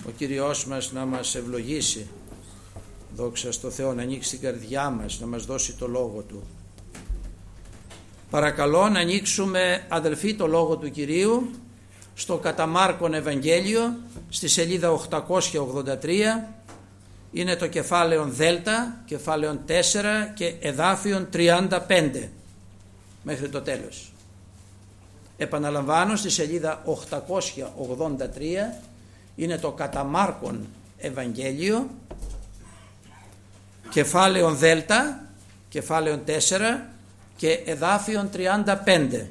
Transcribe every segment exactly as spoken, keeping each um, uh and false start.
ο Κύριος μας να μας ευλογήσει, δόξα στο Θεό, να ανοίξει την καρδιά μας, να μας δώσει το Λόγο Του. Παρακαλώ να ανοίξουμε, αδελφοί, το Λόγο του Κυρίου στο κατά Μάρκον Ευαγγέλιο, στη σελίδα οκτακόσια ογδόντα τρία. Είναι το κεφάλαιο Δέλτα, κεφάλαιο τέσσερα και εδάφιον τριάντα πέντε μέχρι το τέλος. Επαναλαμβάνω, στη σελίδα οκτακόσια ογδόντα τρία είναι το κατά Μάρκον Ευαγγέλιο, κεφάλαιο Δέλτα, κεφάλαιο τέσσερα και εδάφιον τριάντα πέντε.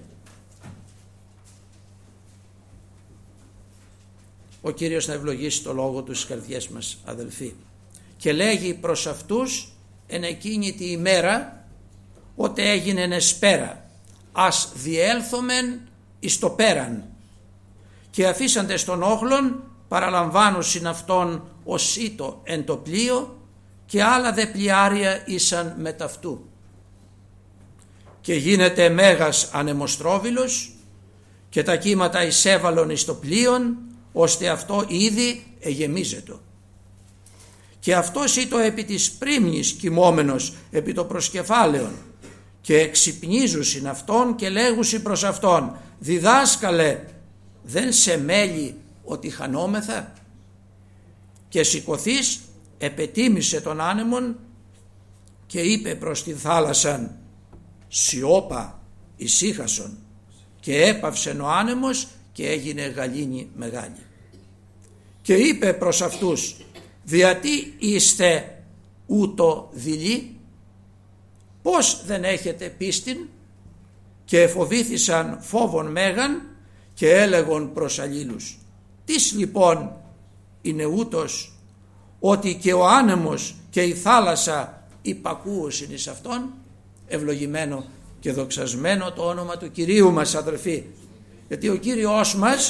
Ο Κύριος να ευλογήσει το Λόγο Του στις καρδιές μας, αδελφοί. Και λέγει προς αυτούς εν εκείνη τη ημέρα, ότε έγινε εσπέρα, ας διέλθομεν εις το πέραν. Και αφήσαντες των όχλων παραλαμβάνουσιν αυτόν ως ήτο εν το πλοίο, και άλλα δε πλοιάρια ήσαν με ταυτού. Και γίνεται μέγας ανεμοστρόβιλος, και τα κύματα εισέβαλον εις το πλοίον, ώστε αυτό ήδη εγεμίζετο. Και αυτός ήτο επί της πρίμνης κοιμόμενος επί το προσκεφάλαιον, και εξυπνίζουσιν αυτόν και λέγουσιν προς αυτόν, διδάσκαλε, δεν σε μέλει ότι χανόμεθα? Και σηκωθείς επετίμησε τον άνεμον και είπε προς τη θάλασσαν, σιώπα, ησύχασον, και έπαυσεν ο άνεμος και έγινε γαλήνη μεγάλη. Και είπε προς αυτούς, διατί είστε ούτω δειλοί? Πώς δεν έχετε πίστην? Και εφοβήθησαν φόβον μέγαν και έλεγον προς αλλήλους, τις λοιπόν είναι ούτως, ότι και ο άνεμος και η θάλασσα υπακούωσιν εις αυτόν? Ευλογημένο και δοξασμένο το όνομα του Κυρίου μας, αδελφοί, γιατί ο Κύριος μας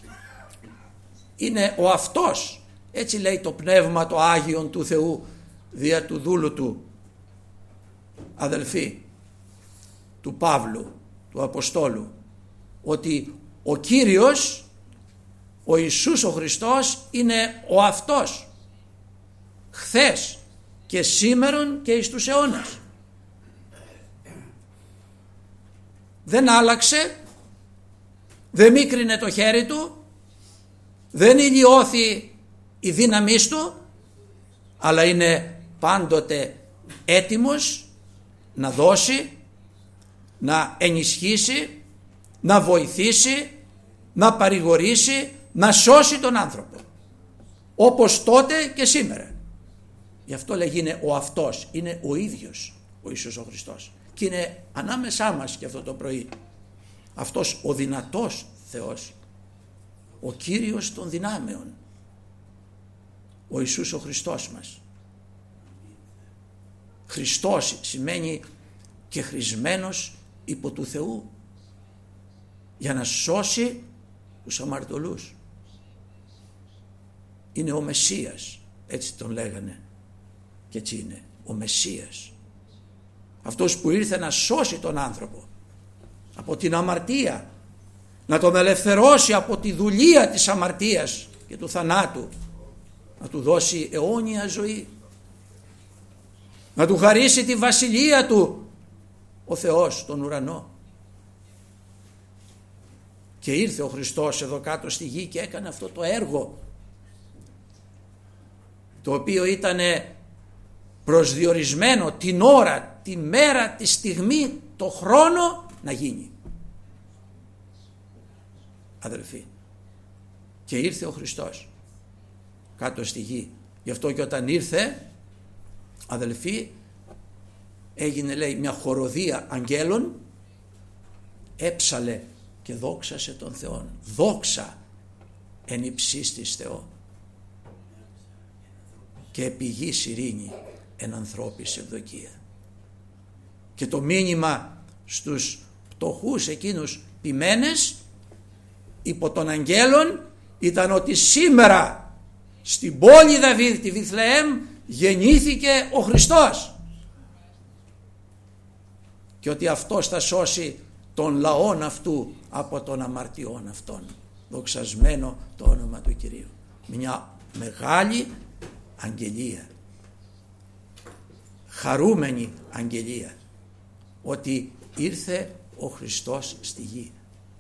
είναι ο αυτός, έτσι λέει το Πνεύμα το Άγιον του Θεού δια του δούλου Του, αδελφοί, του Παύλου, του Αποστόλου, ότι ο Κύριος, ο Ιησούς ο Χριστός, είναι ο αυτός, χθες και σήμερον και εις τους αιώνας. Δεν άλλαξε, δεν μίκρινε το χέρι Του, δεν ηλιώθη η δύναμή Του, αλλά είναι πάντοτε έτοιμος να δώσει, να ενισχύσει, να βοηθήσει, να παρηγορήσει, να σώσει τον άνθρωπο, όπως τότε και σήμερα. Γι' αυτό λέγει είναι ο αυτός, είναι ο ίδιος ο Ιησούς ο Χριστός, και είναι ανάμεσά μας και αυτό το πρωί αυτός ο δυνατός Θεός, ο Κύριος των δυνάμεων, ο Ιησούς ο Χριστός μας. Χριστός σημαίνει και χρησμένος υπό του Θεού, για να σώσει τους αμαρτωλούς. Είναι ο Μεσσίας, έτσι τον λέγανε, και έτσι είναι ο Μεσσίας, αυτός που ήρθε να σώσει τον άνθρωπο από την αμαρτία, να τον ελευθερώσει από τη δουλεία της αμαρτίας και του θανάτου, να του δώσει αιώνια ζωή, να του χαρίσει τη βασιλεία του ο Θεός τον ουρανό. Και ήρθε ο Χριστός εδώ κάτω στη γη και έκανε αυτό το έργο, το οποίο ήταν προσδιορισμένο την ώρα, τη μέρα, τη στιγμή, το χρόνο να γίνει, αδελφοί. Και ήρθε ο Χριστός κάτω στη γη. Γι' αυτό και όταν ήρθε, αδελφοί, έγινε, λέει, μια χοροδία αγγέλων, έψαλε και δόξασε τον Θεόν. Δόξα εν υψίστης Θεό, και επί γης ειρήνη εν ανθρώπης ευδοκία. Και το μήνυμα στους πτωχούς εκείνους ποιμένες υπό των αγγέλων ήταν ότι σήμερα στην πόλη Δαβίδ, τη Βιθλεέμ, γεννήθηκε ο Χριστός, και ότι αυτός θα σώσει τον λαόν αυτού από των αμαρτιών αυτών. Δοξασμένο το όνομα του Κυρίου. Μια μεγάλη αγγελία, χαρούμενη αγγελία, ότι ήρθε ο Χριστός στη γη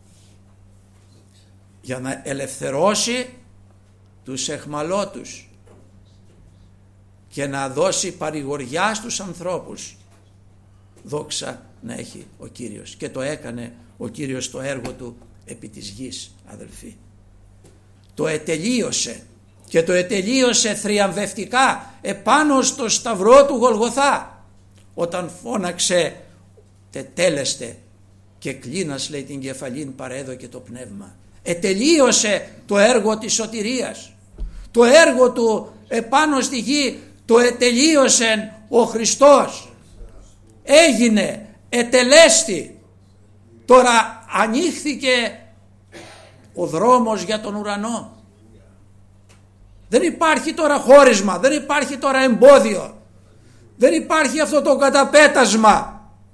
για να ελευθερώσει τους εχμαλώτους και να δώσει παρηγοριά στους ανθρώπους. Δόξα να έχει ο Κύριος, και το έκανε ο Κύριος το έργο του επί της γης, αδελφοί. Το ετελείωσε, και το ετελείωσε θριαμβευτικά επάνω στο σταυρό του Γολγοθά, όταν φώναξε τετέλεστε και κλίνας, λέει, την κεφαλήν παρέδωκε το πνεύμα. Ετελείωσε το έργο της σωτηρίας, το έργο του επάνω στη γη το ετελείωσε ο Χριστός. Έγινε, ετελέστη. Τώρα ανοίχθηκε ο δρόμος για τον ουρανό. Δεν υπάρχει τώρα χώρισμα, δεν υπάρχει τώρα εμπόδιο, δεν υπάρχει αυτό το καταπέτασμα.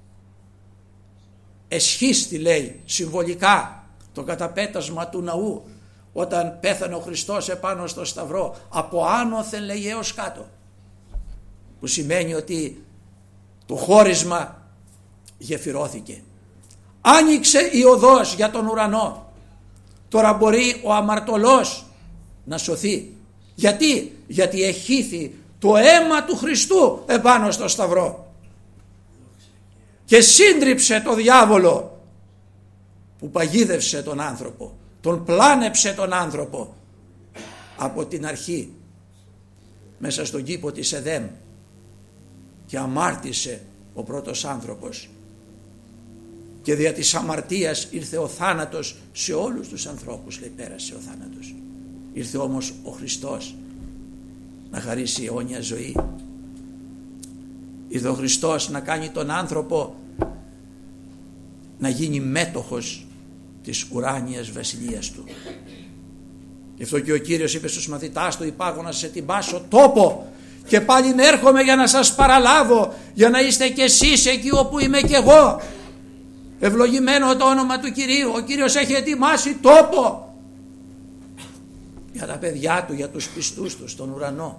Εσχίστη, λέει, συμβολικά το καταπέτασμα του ναού όταν πέθανε ο Χριστός επάνω στο σταυρό, από άνωθεν, λέει, έως κάτω, που σημαίνει ότι το χώρισμα γεφυρώθηκε. Άνοιξε η οδός για τον ουρανό. Τώρα μπορεί ο αμαρτωλός να σωθεί. Γιατί? Γιατί εχύθη το αίμα του Χριστού επάνω στο σταυρό και σύντριψε το διάβολο που παγίδευσε τον άνθρωπο, τον πλάνεψε τον άνθρωπο από την αρχή μέσα στον κήπο της Εδέμ, και αμάρτησε ο πρώτος άνθρωπος, και δια της αμαρτίας ήρθε ο θάνατος σε όλους τους ανθρώπους, λέει, πέρασε ο θάνατος. Ήρθε όμως ο Χριστός να χαρίσει αιώνια ζωή. Ήρθε ο Χριστός να κάνει τον άνθρωπο να γίνει μέτοχος της ουράνιας βασιλείας του. Γι' αυτό και ο Κύριος είπε στους μαθητάς του, υπάρχω να σε τυμπάσω τόπο και πάλι έρχομαι για να σας παραλάβω, για να είστε κι εσείς εκεί όπου είμαι κι εγώ. Ευλογημένο το όνομα του Κυρίου. Ο Κύριος έχει ετοιμάσει τόπο για τα παιδιά του, για τους πιστούς του στον ουρανό.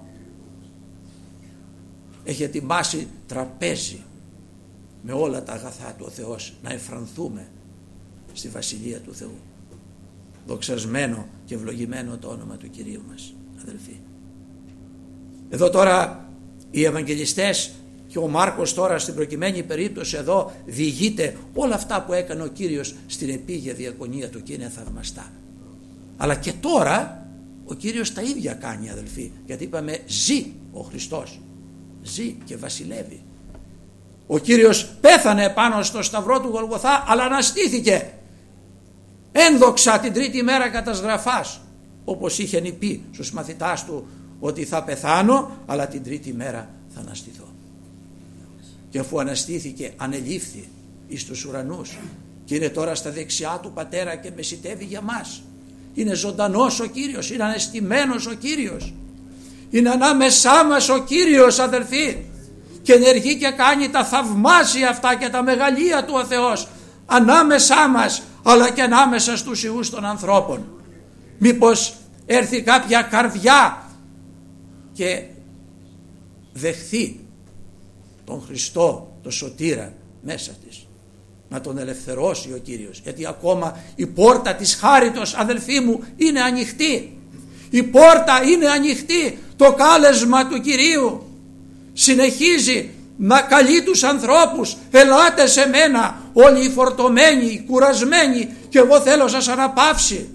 Έχει ετοιμάσει τραπέζι με όλα τα αγαθά του ο Θεός, να εφρανθούμε στη Βασιλεία του Θεού. Δοξασμένο και ευλογημένο το όνομα του Κυρίου μας, αδελφοί. Εδώ τώρα οι Ευαγγελιστές και ο Μάρκος τώρα στην προκειμένη περίπτωση εδώ διηγείται όλα αυτά που έκανε ο Κύριος στην επίγεια διακονία του, και είναι θαυμαστά. Αλλά και τώρα ο Κύριος τα ίδια κάνει, αδελφοί, γιατί είπαμε ζει ο Χριστός, ζει και βασιλεύει. Ο Κύριος πέθανε πάνω στο σταυρό του Γολγοθά, αλλά αναστήθηκε ένδοξα την τρίτη μέρα κατά σγραφάς, όπως είχε πει στους μαθητάς του ότι θα πεθάνω, αλλά την τρίτη μέρα θα αναστηθώ. Και αφού αναστήθηκε, ανελήφθη εις τους ουρανούς και είναι τώρα στα δεξιά του Πατέρα και μεσιτεύει για μας. Είναι ζωντανός ο Κύριος, είναι ανεστημένος ο Κύριος, είναι ανάμεσά μας ο Κύριος, αδελφοί, και ενεργεί και κάνει τα θαυμάσια αυτά και τα μεγαλεία του ο Θεός ανάμεσά μας, αλλά και ανάμεσα στους ιούς των ανθρώπων. Μήπως έρθει κάποια καρδιά και δεχθεί τον Χριστό, τον Σωτήρα μέσα της, να τον ελευθερώσει ο Κύριος, γιατί ακόμα η πόρτα της χάριτος, αδελφοί μου, είναι ανοιχτή. Η πόρτα είναι ανοιχτή. Το κάλεσμα του Κυρίου συνεχίζει να καλεί τους ανθρώπους, ελάτε σε μένα όλοι οι φορτωμένοι, οι κουρασμένοι, και εγώ θέλω σας αναπαύσει.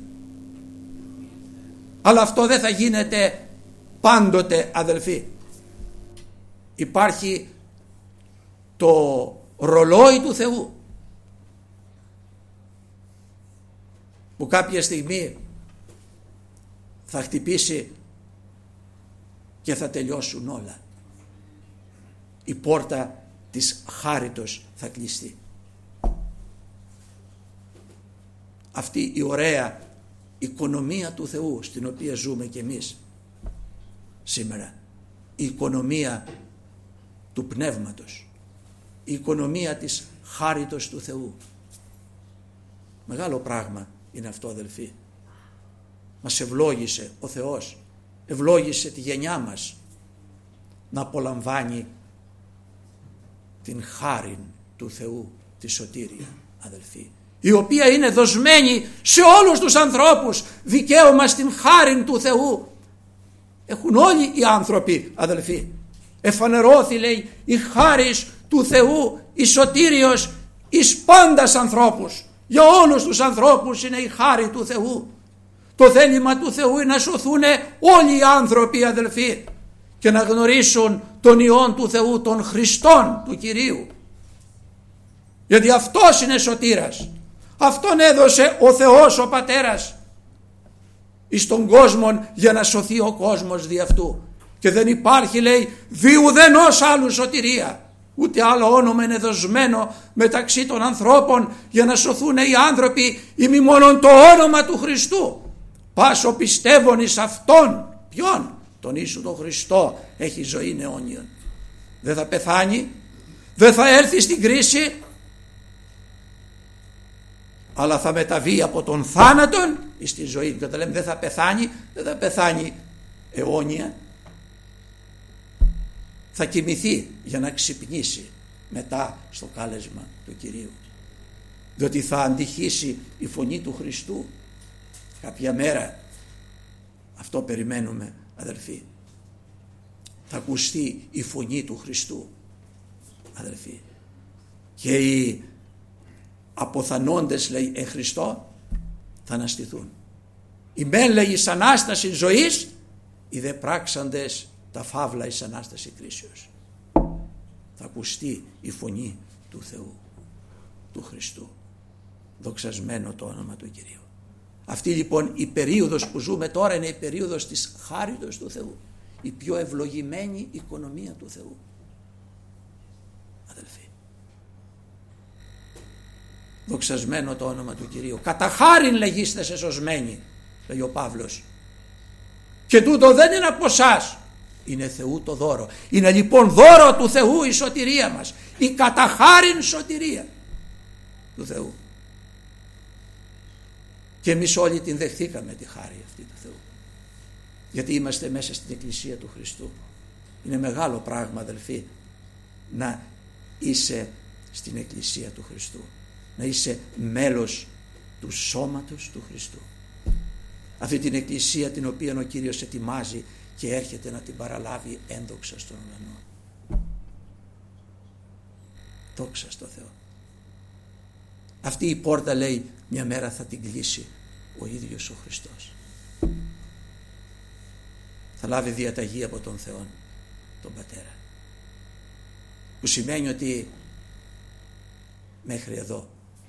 Αλλά αυτό δεν θα γίνεται πάντοτε, αδελφοί. Υπάρχει το ρολόι του Θεού που κάποια στιγμή θα χτυπήσει και θα τελειώσουν όλα. Η πόρτα της χάριτος θα κλειστεί. Αυτή η ωραία οικονομία του Θεού στην οποία ζούμε και εμείς σήμερα, η οικονομία του πνεύματος, η οικονομία της χάριτος του Θεού, μεγάλο πράγμα είναι αυτό, αδελφοί. Μας ευλόγησε ο Θεός ευλόγησε τη γενιά μας να απολαμβάνει την χάριν του Θεού, τη σωτήρια, αδελφοί, η οποία είναι δοσμένη σε όλους τους ανθρώπους, δικαίωμα στην χάριν του Θεού. Έχουν όλοι οι άνθρωποι, αδελφοί. Εφανερώθη, λέει, η χάρις του Θεού, η σωτήριος εις πάντας ανθρώπους. Για όλους τους ανθρώπους είναι η χάρη του Θεού. Το θέλημα του Θεού είναι να σωθούν όλοι οι άνθρωποι, αδελφοί, και να γνωρίσουν τον Υιόν του Θεού, τον Χριστόν του Κυρίου. Γιατί αυτός είναι σωτήρας. Αυτόν έδωσε ο Θεός ο Πατέρας εις τον κόσμο για να σωθεί ο κόσμος δι' αυτού. Και δεν υπάρχει, λέει, δι' ουδενός άλλου σωτηρία. Ούτε άλλο όνομα είναι δοσμένο μεταξύ των ανθρώπων για να σωθούν οι άνθρωποι ημί μόνον το όνομα του Χριστού. Πάσο πιστεύων εις Αυτόν, ποιον? Τον Ιησού τον Χριστό, έχει ζωή αιώνιον. Δεν θα πεθάνει, δεν θα έρθει στην κρίση, αλλά θα μεταβεί από τον θάνατον στη ζωή. Και όταν λέμε δεν θα πεθάνει, δεν θα πεθάνει αιώνια. Θα κοιμηθεί για να ξυπνήσει μετά στο κάλεσμα του Κυρίου. Διότι θα αντυχήσει η φωνή του Χριστού κάποια μέρα. Αυτό περιμένουμε, αδελφοί. Θα ακουστεί η φωνή του Χριστού, αδελφοί. Και οι αποθανόντες, λέει, εν Χριστώ θα αναστηθούν. Οι μεν, λέει, εις Ανάσταση ζωής, οι δε πράξαντες τα φαύλα εις Ανάσταση κρίσεως. Θα ακουστεί η φωνή του Θεού, του Χριστού. Δοξασμένο το όνομα του Κυρίου. Αυτή λοιπόν η περίοδος που ζούμε τώρα είναι η περίοδος της χάριτος του Θεού. Η πιο ευλογημένη οικονομία του Θεού, αδελφοί. Δοξασμένο το όνομα του Κυρίου. Κατά χάριν λεγείστε σωσμένοι, λέει ο Παύλος. Και τούτο δεν είναι από εσάς, είναι Θεού το δώρο. Είναι λοιπόν δώρο του Θεού η σωτηρία μας, η κατά χάριν σωτηρία του Θεού. Και εμείς όλοι την δεχθήκαμε τη χάρη αυτή του Θεού, γιατί είμαστε μέσα στην Εκκλησία του Χριστού. Είναι μεγάλο πράγμα, αδελφοί, να είσαι στην Εκκλησία του Χριστού, να είσαι μέλος του σώματος του Χριστού. Αυτή την Εκκλησία την οποία ο Κύριος ετοιμάζει και έρχεται να την παραλάβει ένδοξα στον ουρανό. Δόξα στο Θεό. Αυτή η πόρτα, λέει, μια μέρα θα την κλείσει ο ίδιος ο Χριστός. Θα λάβει διαταγή από τον Θεό, τον Πατέρα, που σημαίνει ότι μέχρι εδώ.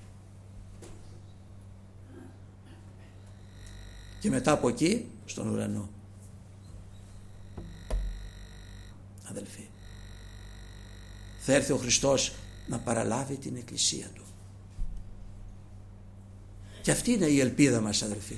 Και μετά από εκεί στον ουρανό. Αδελφοί, θα έρθει ο Χριστός να παραλάβει την Εκκλησία Του. Και αυτή είναι η ελπίδα μας, αδελφοί.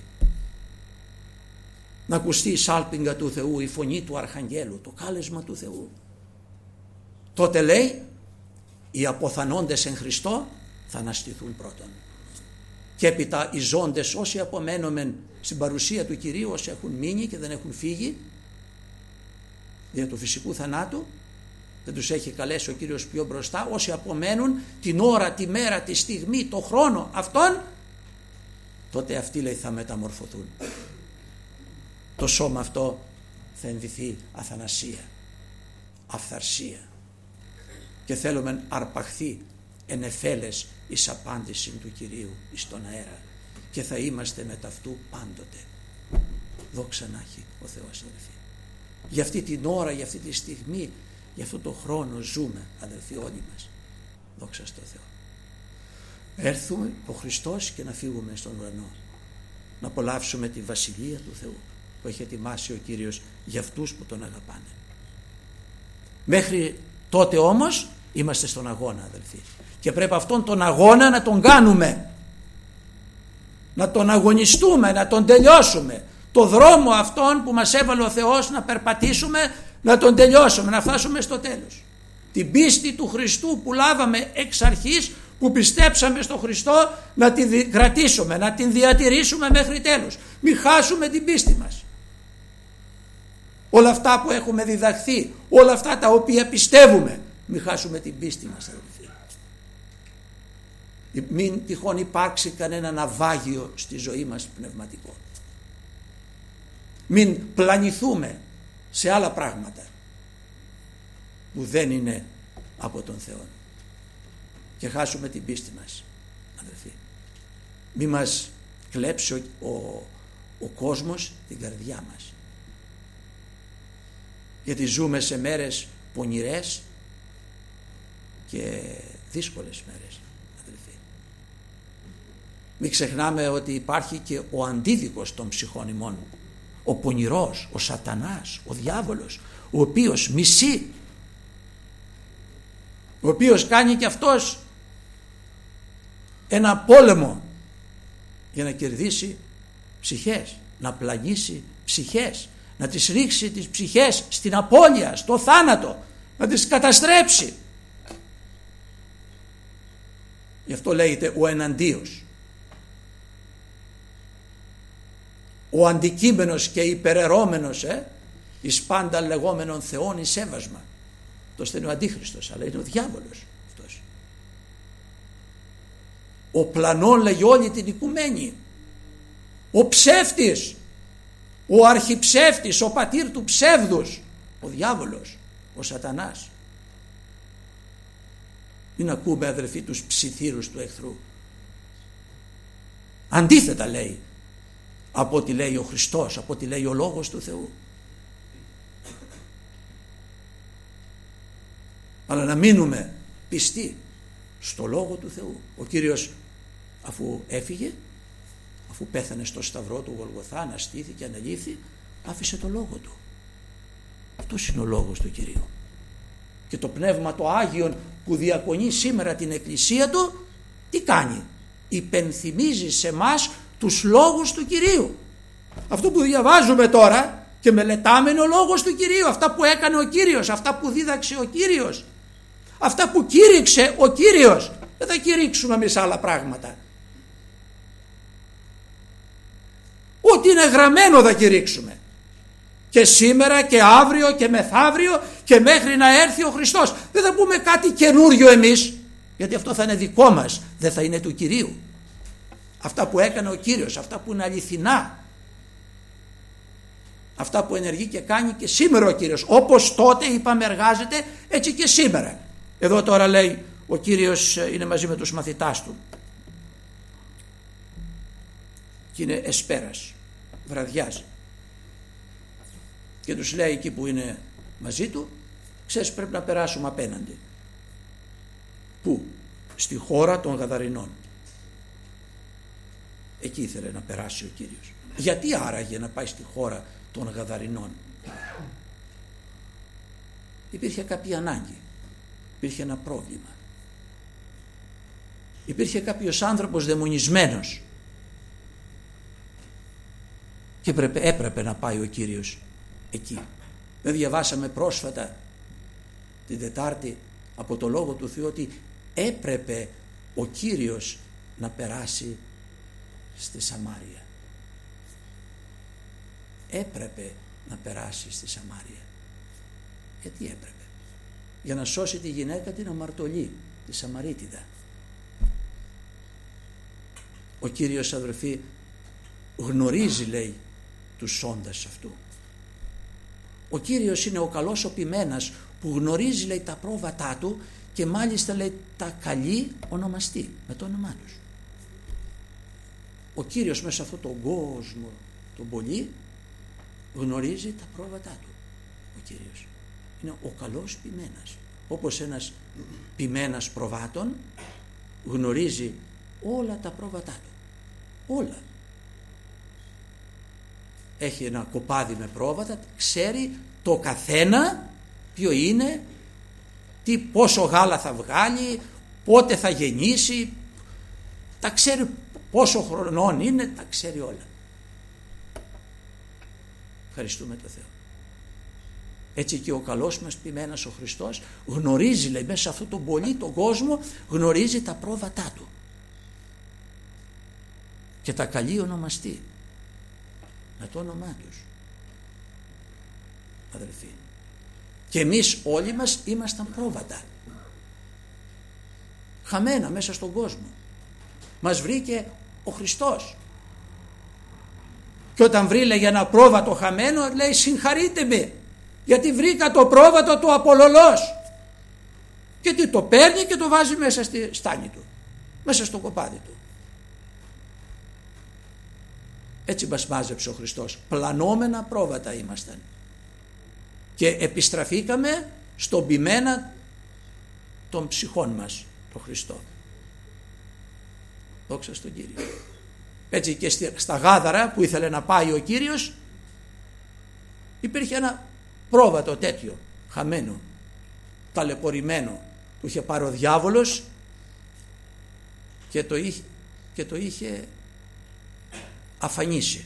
Να ακουστεί η σάλπιγγα του Θεού, η φωνή του Αρχαγγέλου, το κάλεσμα του Θεού. Τότε, λέει, οι αποθανόντες εν Χριστώ θα αναστηθούν πρώτον. Και έπειτα οι ζώντες, όσοι απομένομεν στην παρουσία του Κυρίου, όσοι έχουν μείνει και δεν έχουν φύγει δια του φυσικού θανάτου, δεν τους έχει καλέσει ο Κύριος πιο μπροστά, όσοι απομένουν την ώρα, τη μέρα, τη στιγμή, το χρόνο αυτόν, τότε αυτοί, λέει, θα μεταμορφωθούν. Το σώμα αυτό θα ενδυθεί αθανασία, αυθαρσία, και θέλουμε αρπαχθεί εν εφέλες εις απάντηση του Κυρίου εις τον αέρα, και θα είμαστε με ταυτού πάντοτε. Δόξα να έχει ο Θεός, αδελφοί. Για αυτή την ώρα, για αυτή τη στιγμή, για αυτό το χρόνο ζούμε, αδελφοί, όλοι μας. Δόξα στο Θεό. Έρθουμε ο Χριστός και να φύγουμε στον ουρανό, να απολαύσουμε τη βασιλεία του Θεού που έχει ετοιμάσει ο Κύριος για αυτούς που τον αγαπάνε. Μέχρι τότε όμως είμαστε στον αγώνα, αδελφοί, και πρέπει αυτόν τον αγώνα να τον κάνουμε, να τον αγωνιστούμε, να τον τελειώσουμε. Το δρόμο αυτόν που μας έβαλε ο Θεός να περπατήσουμε, να τον τελειώσουμε, να φτάσουμε στο τέλος. Την πίστη του Χριστού που λάβαμε εξ αρχής, που πιστέψαμε στο Χριστό, να την κρατήσουμε, να την διατηρήσουμε μέχρι τέλος. Μην χάσουμε την πίστη μας. όλα αυτά που έχουμε διδαχθεί, όλα αυτά τα οποία πιστεύουμε, μην χάσουμε την πίστη μας, αδελφοί. Μην τυχόν υπάρξει κανένα ναυάγιο στη ζωή μας πνευματικό. Μην πλανηθούμε σε άλλα πράγματα που δεν είναι από τον Θεό και χάσουμε την πίστη μας, αδελφοί. Μην μας κλέψει ο, ο, ο κόσμος την καρδιά μας, γιατί ζούμε σε μέρες πονηρές και δύσκολες μέρες, αδελφοί. Μην ξεχνάμε ότι υπάρχει και ο αντίδικος των ψυχών ημών, ο πονηρός, ο σατανάς, ο διάβολος, ο οποίος μισεί, ο οποίος κάνει και αυτός ένα πόλεμο για να κερδίσει ψυχές, να πλαγίσει ψυχές, να τις ρίξει τις ψυχές στην απώλεια, στο θάνατο, να τις καταστρέψει. Γι' αυτό λέγεται ο εναντίος, ο αντικείμενος και υπεραιρώμενος ε, εις πάντα λεγόμενων θεών εις έβασμα. Αυτός δεν είναι ο Αντίχριστος, αλλά είναι ο διάβολος αυτός. Ο πλανών, λέγει, όλη την οικουμένη, ο ψεύτης, ο αρχιψεύτης, ο πατήρ του ψεύδους, ο διάβολος, ο σατανάς. Μην ακούμε, αδελφοί, τους ψιθύρους του εχθρού. Αντίθετα λέει από ό,τι λέει ο Χριστός, από ό,τι λέει ο Λόγος του Θεού. Αλλά να μείνουμε πιστοί στο Λόγο του Θεού. Ο Κύριος, αφού έφυγε, αφού πέθανε στο σταυρό του Γολγοθά, αναστήθηκε, αναλήφθη, άφησε το Λόγο του. Αυτός είναι ο Λόγος του Κυρίου. Και το Πνεύμα το Άγιον που διακονεί σήμερα την Εκκλησία του, τι κάνει? Υπενθυμίζει σε μας τους λόγους του Κυρίου. Αυτό που διαβάζουμε τώρα και μελετάμε είναι ο Λόγος του Κυρίου. Αυτά που έκανε ο Κύριος, αυτά που δίδαξε ο Κύριος, αυτά που κήρυξε ο Κύριος. Δεν θα κηρύξουμε εμείς άλλα πράγματα. Ό,τι είναι γραμμένο θα κηρύξουμε. Και σήμερα και αύριο και μεθαύριο και μέχρι να έρθει ο Χριστός. Δεν θα πούμε κάτι καινούριο εμείς, γιατί αυτό θα είναι δικό μας, δεν θα είναι του Κυρίου. Αυτά που έκανε ο Κύριος, αυτά που είναι αληθινά, αυτά που ενεργεί και κάνει και σήμερα ο Κύριος, όπως τότε είπαμε εργάζεται, έτσι και σήμερα. Εδώ τώρα λέει ο Κύριος είναι μαζί με τους μαθητάς του και είναι εσπέρας, βραδιάζει, και τους λέει εκεί που είναι μαζί του, ξέρεις, πρέπει να περάσουμε απέναντι. Πού? Στη χώρα των Γαδαρινών. Εκεί ήθελε να περάσει ο Κύριος. Γιατί άραγε να πάει στη χώρα των Γαδαρινών? Υπήρχε κάποια ανάγκη, υπήρχε ένα πρόβλημα, υπήρχε κάποιος άνθρωπος δαιμονισμένος και έπρεπε, έπρεπε να πάει ο Κύριος εκεί. Δεν διαβάσαμε πρόσφατα την Τετάρτη από το Λόγο του Θεού ότι έπρεπε ο Κύριος να περάσει στη Σαμάρια. Έπρεπε να περάσει στη Σαμάρια. Γιατί έπρεπε? Για να σώσει τη γυναίκα την αμαρτωλή, τη Σαμαρίτιδα. Ο Κύριος, αδελφοί, γνωρίζει, λέει, τους σώντας αυτού. Ο Κύριος είναι ο καλός ο ποιμένας που γνωρίζει, λέει, τα πρόβατά του και μάλιστα, λέει, τα καλεί ονομαστεί με το όνομά τους. Ο Κύριος μέσα σε αυτόν τον κόσμο τον πολύ γνωρίζει τα πρόβατά του. Ο Κύριος είναι ο καλός ποιμένας. Όπως ένας ποιμένας προβάτων γνωρίζει όλα τα πρόβατά του. Όλα. Έχει ένα κοπάδι με πρόβατα, ξέρει το καθένα ποιο είναι, τι, πόσο γάλα θα βγάλει, πότε θα γεννήσει, τα ξέρει, πόσο χρονών είναι, τα ξέρει όλα. Ευχαριστούμε τον Θεό. Έτσι και ο καλός μας ποιμένας ο Χριστός γνωρίζει, λέει, μέσα σε αυτόν τον πολύ τον κόσμο, γνωρίζει τα πρόβατά του και τα καλεί ονομαστεί με το όνομά τους. αδελφοί. Και εμείς όλοι μας ήμασταν πρόβατα, χαμένα μέσα στον κόσμο. Μας βρήκε ο Χριστός. Και όταν βρήλεγε ένα πρόβατο χαμένο, λέει συγχαρείτε με, γιατί βρήκα το πρόβατο του Απολωλός. Και τι, το παίρνει και το βάζει μέσα στη στάνη του, μέσα στο κοπάδι του. Έτσι μας μάζεψε ο Χριστός. Πλανόμενα πρόβατα ήμασταν. Και επιστραφήκαμε στον ποιμένα των ψυχών μας, το Χριστό. Δόξα στον Κύριο. Έτσι και στα Γάδαρα που ήθελε να πάει ο Κύριος, υπήρχε ένα πρόβατο τέτοιο, χαμένο, ταλαιπωρημένο. Του είχε πάρει ο διάβολος και το είχε, και το είχε αφανίσει.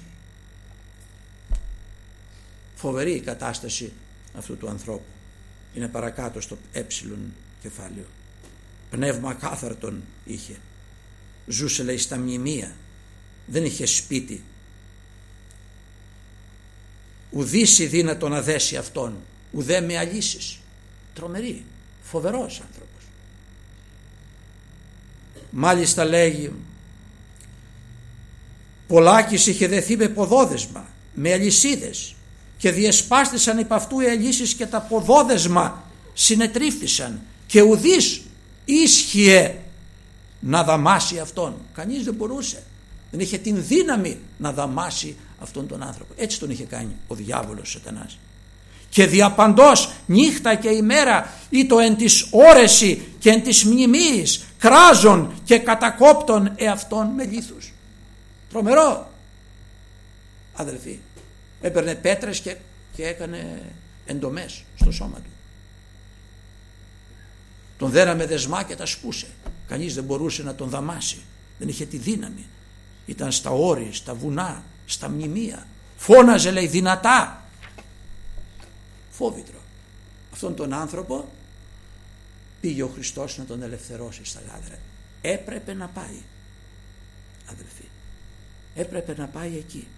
Φοβερή η κατάσταση αυτού του ανθρώπου. Είναι παρακάτω στο έψιλον κεφάλαιο. Πνεύμα κάθαρτον είχε. Ζούσε, λέει, στα μνημεία. Δεν είχε σπίτι. Ουδής η δύνατο να δέσει αυτόν, ουδέ με αλύσεις. Τρομερή, φοβερός άνθρωπος. Μάλιστα λέγει, πολλάκις είχε δεθεί με ποδόδεσμα, με αλυσίδες, και διεσπάστησαν υπ' αυτού οι αλύσεις και τα ποδόδεσμα συνετρίφθησαν, και ουδής ίσχυε να δαμάσει αυτόν. Κανείς δεν μπορούσε, δεν είχε την δύναμη να δαμάσει αυτόν τον άνθρωπο. Έτσι τον είχε κάνει ο διάβολος Σατανάς. Και διαπαντός νύχτα και ημέρα ήτο εν της όρεση και εν της μνημείας κράζων και κατακόπτων εαυτόν με λίθους. Τρομερό, αδελφοί. Έπαιρνε πέτρες και, και έκανε εντομές στο σώμα του. Τον δέραμε δεσμά και τα σπούσε. Κανείς δεν μπορούσε να τον δαμάσει. Δεν είχε τη δύναμη. Ήταν στα όρη, στα βουνά, στα μνημεία. Φώναζε, λέει, δυνατά. Φόβητρο. Αυτόν τον άνθρωπο πήγε ο Χριστός να τον ελευθερώσει στα Γάδαρα. Έπρεπε να πάει, αδελφοί. Έπρεπε να πάει εκεί.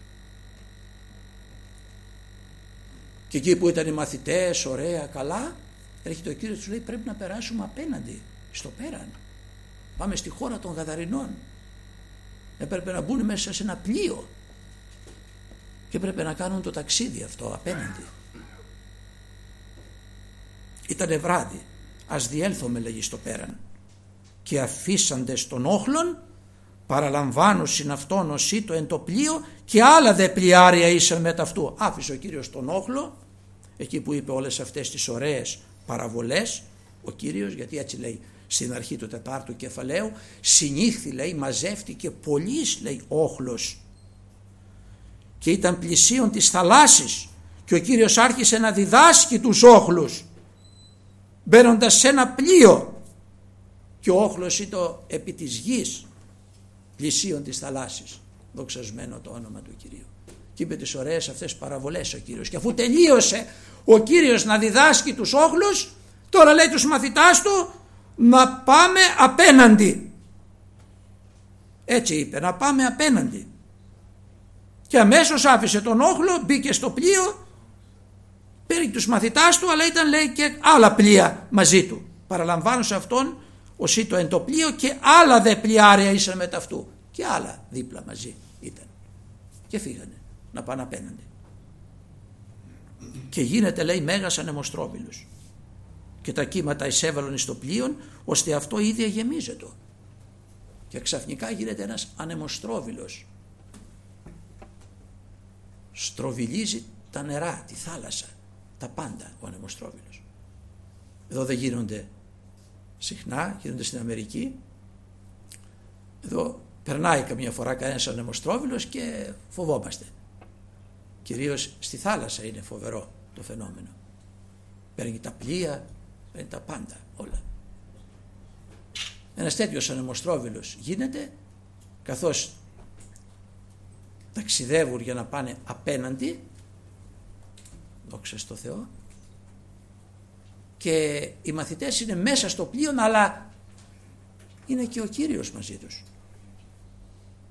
Και εκεί που ήταν οι μαθητές, ωραία, καλά, έρχεται ο Κύριος, τους λέει, πρέπει να περάσουμε απέναντι, στο πέραν. Πάμε στη χώρα των Γαδαρινών. Έπρεπε να μπουν μέσα σε ένα πλοίο και έπρεπε να κάνουν το ταξίδι αυτό απέναντι. Ήτανε βράδυ. Ας διέλθουμε, λέγει, στο πέραν. Και αφήσαντες των όχλων παραλαμβάνουσιν αυτόν ως ήτο εν το πλοίο, και άλλα δε πλοιάρια ήσαν μετά αυτού. Άφησε ο Κύριος τον όχλο, εκεί που είπε όλες αυτές τις ωραίες παραβολές ο Κύριος, γιατί έτσι λέει στην αρχή του τετάρτου κεφαλαίου, συνήχθη, λέει, μαζεύτηκε πολύς, λέει, όχλος, και ήταν πλησίον της θαλάσσης, και ο Κύριος άρχισε να διδάσκει τους όχλους μπαίνοντας σε ένα πλοίο, και ο όχλος ήταν επί της γης, πλησίον της θαλάσσης. Δοξασμένο το όνομα του Κυρίου. Και είπε τις ωραίες αυτές παραβολές ο Κύριος, και αφού τελείωσε ο Κύριος να διδάσκει τους όχλους, τώρα λέει τους μαθητάς του να πάμε απέναντι. Έτσι είπε, να πάμε απέναντι. Και αμέσως άφησε τον όχλο, μπήκε στο πλοίο, πήρε τους μαθητάς του, αλλά ήταν, λέει, και άλλα πλοία μαζί του. Παραλαμβάνω σε αυτόν ως ήτο εν το πλοίο, και άλλα δε πλοιάρια ήσαν μετά αυτού, και άλλα δίπλα μαζί ήταν, και φύγανε να πάνε απέναντι. Και γίνεται, λέει, μέγας ανεμοστρόβιλος, και τα κύματα εισέβαλαν στο πλοίο, ώστε αυτό ήδη γεμίζεται, και ξαφνικά γίνεται ένας ανεμοστρόβιλος, στροβιλίζει τα νερά, τη θάλασσα, τα πάντα ο ανεμοστρόβιλος. Εδώ δεν γίνονται συχνά, γίνονται στην Αμερική. Εδώ περνάει καμιά φορά κανένας ανεμοστρόβιλος και φοβόμαστε. Κυρίως στη θάλασσα είναι φοβερό το φαινόμενο. Παίρνει τα πλοία, παίρνει τα πάντα όλα. Ένας τέτοιος ανεμοστρόβιλος γίνεται καθώς ταξιδεύουν για να πάνε απέναντι, δόξα στο Θεό, και οι μαθητές είναι μέσα στο πλοίο, αλλά είναι και ο Κύριος μαζί τους.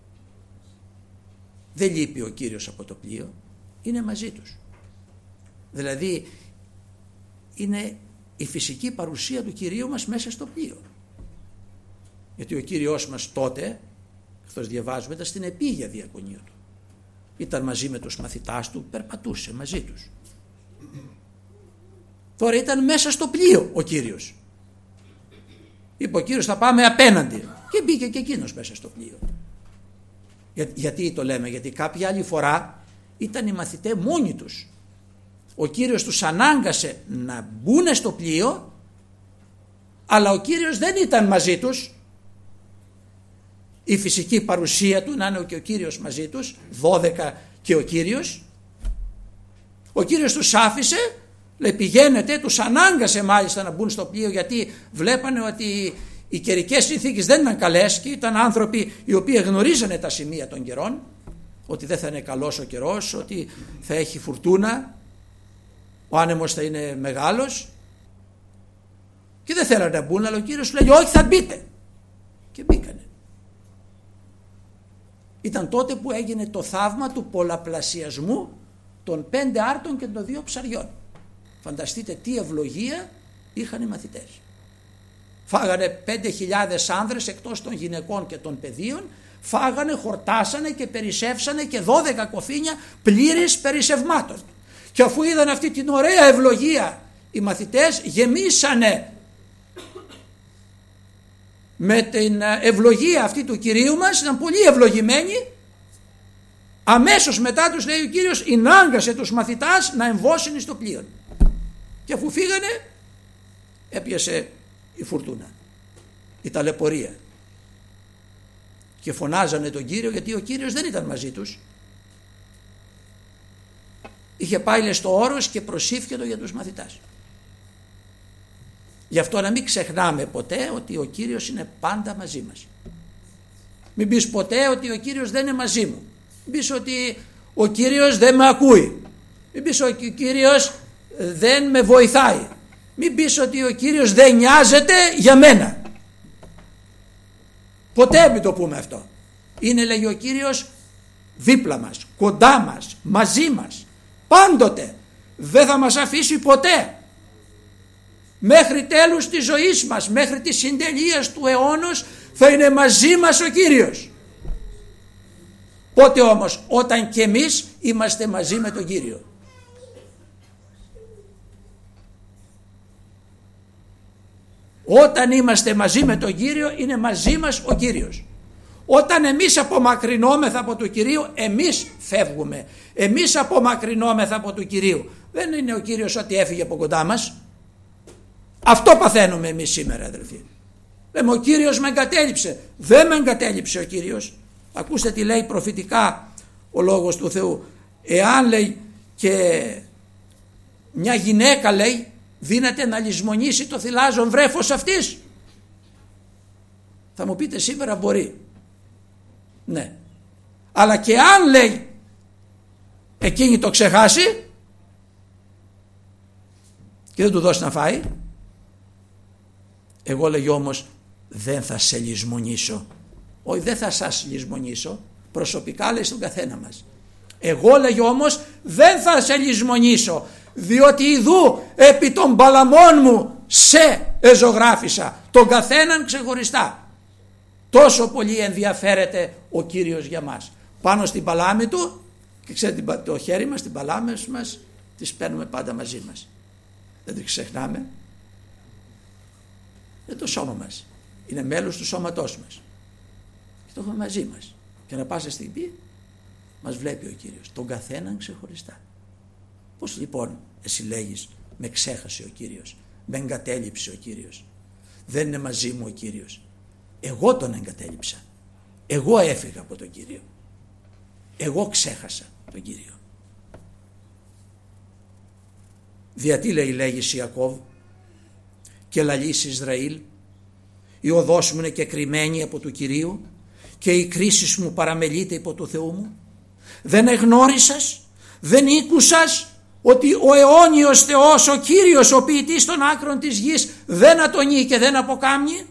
Δεν λείπει ο Κύριος από το πλοίο, είναι μαζί τους. Δηλαδή είναι η φυσική παρουσία του Κυρίου μας μέσα στο πλοίο. Γιατί ο Κύριος μας τότε, καθώς διαβάζουμε, ήταν στην επίγεια διακονία του. Ήταν μαζί με τους μαθητάς του, περπατούσε μαζί τους. Τώρα ήταν μέσα στο πλοίο ο Κύριος. Είπε ο Κύριος θα πάμε απέναντι. Και μπήκε και εκείνος μέσα στο πλοίο. Για, γιατί το λέμε? Γιατί κάποια άλλη φορά ήταν οι μαθητές μόνοι τους. Ο Κύριος τους ανάγκασε να μπουν στο πλοίο, αλλά ο Κύριος δεν ήταν μαζί τους. Η φυσική παρουσία του να είναι και ο Κύριος μαζί τους, δώδεκα και ο Κύριος. Ο Κύριος τους άφησε, λέει πηγαίνετε, τους ανάγκασε μάλιστα να μπουν στο πλοίο, γιατί βλέπανε ότι οι καιρικές συνθήκες δεν ήταν καλές και ήταν άνθρωποι οι οποίοι γνωρίζανε τα σημεία των καιρών, ότι δεν θα είναι καλός ο καιρός, ότι θα έχει φουρτούνα, ο άνεμος θα είναι μεγάλος, και δεν θέλανε να μπουν, αλλά ο Κύριος λέει όχι, θα μπείτε, και μπήκανε. Ήταν τότε που έγινε το θαύμα του πολλαπλασιασμού των πέντε άρτων και των δύο ψαριών. Φανταστείτε τι ευλογία είχαν οι μαθητές. Φάγανε πέντε χιλιάδες άνδρες εκτός των γυναικών και των παιδίων, φάγανε, χορτάσανε και περισσεύσανε και δώδεκα κοφίνια πλήρης περισσευμάτων. Και αφού είδαν αυτή την ωραία ευλογία, οι μαθητές γεμίσανε με την ευλογία αυτή του Κυρίου μας, ήταν πολύ ευλογημένοι. Αμέσως μετά τους, λέει ο Κύριος, ενάγκασε τους μαθητάς να εμβώσουν στο πλοίο. Και αφού φύγανε, έπιασε η φουρτούνα, η ταλαιπωρία, και φωνάζανε τον Κύριο, γιατί ο Κύριος δεν ήταν μαζί τους. Είχε πάει στο όρος και προσήφιε για τους μαθητάς. Γι' αυτό να μην ξεχνάμε ποτέ ότι ο Κύριος είναι πάντα μαζί μας. Μην πεις ποτέ ότι ο Κύριος δεν είναι μαζί μου. Μην πεις ότι ο Κύριος δεν με ακούει. Μην πεις ότι ο Κύριος δεν με βοηθάει. Μην πεις ότι ο Κύριος δεν νοιάζεται για μένα. Ποτέ μην το πούμε αυτό. Είναι, λέγει ο Κύριος, δίπλα μας, κοντά μας, μαζί μας, πάντοτε. Δεν θα μας αφήσει ποτέ. Μέχρι τέλους της ζωής μας, μέχρι της συντελείας του αιώνος θα είναι μαζί μας ο Κύριος. Πότε όμως? Όταν και εμείς είμαστε μαζί με τον Κύριο. Όταν είμαστε μαζί με τον Κύριο είναι μαζί μας ο Κύριος. Όταν εμείς απομακρυνόμεθα από τον Κυρίο, εμείς φεύγουμε. Εμείς απομακρυνόμεθα από τον Κυρίο. Δεν είναι ο Κύριος ότι έφυγε από κοντά μας. Αυτό παθαίνουμε εμείς σήμερα, αδελφοί. Λέμε ο Κύριος με εγκατέλειψε. Δεν με εγκατέλειψε ο Κύριος. Ακούστε τι λέει προφητικά ο Λόγος του Θεού. Εάν, λέει, και μια γυναίκα, λέει, δύναται να λησμονήσει το θυλάζον βρέφος αυτής. Θα μου πείτε σήμερα μπορεί. Ναι. Αλλά και αν, λέει, εκείνη το ξεχάσει και δεν του δώσει να φάει, εγώ, λέγει, όμως δεν θα σε λησμονήσω. Όχι, δεν θα σας λησμονήσω. Προσωπικά, λέει, στον καθένα μας. Εγώ, λέγει, όμως δεν θα σε λησμονήσω, διότι ιδού επί των παλαμών μου σε εζωγράφησα, τον καθέναν ξεχωριστά. Τόσο πολύ ενδιαφέρεται ο Κύριος για μας. Πάνω στην παλάμη του, και ξέρετε το χέρι μας, την παλάμη μας, τις παίρνουμε πάντα μαζί μας. Δεν τις ξεχνάμε. Είναι το σώμα μας. Είναι μέλος του σώματός μας. Και το έχουμε μαζί μας. Και να πάσα στιγμή μας βλέπει ο Κύριος. Τον καθέναν ξεχωριστά. Πώς λοιπόν εσύ λέγεις με ξέχασε ο Κύριος, με εγκατέλειψε ο Κύριος? Δεν είναι μαζί μου ο Κύριος. Εγώ τον εγκατέλειψα. Εγώ έφυγα από τον Κύριο. Εγώ ξέχασα τον Κύριο. Διατί, λέει, λέγεις Ιακώβ και λαλείς Ισραήλ, η οδός μου είναι και κρυμμένη από του Κυρίου και η κρίση μου παραμελείται υπό του Θεού μου. Δεν εγνώρισας, δεν ήκουσας ότι ο αιώνιος Θεός, ο Κύριος, ο ποιητής των άκρων της γης, δεν ατονεί και δεν αποκάμνει?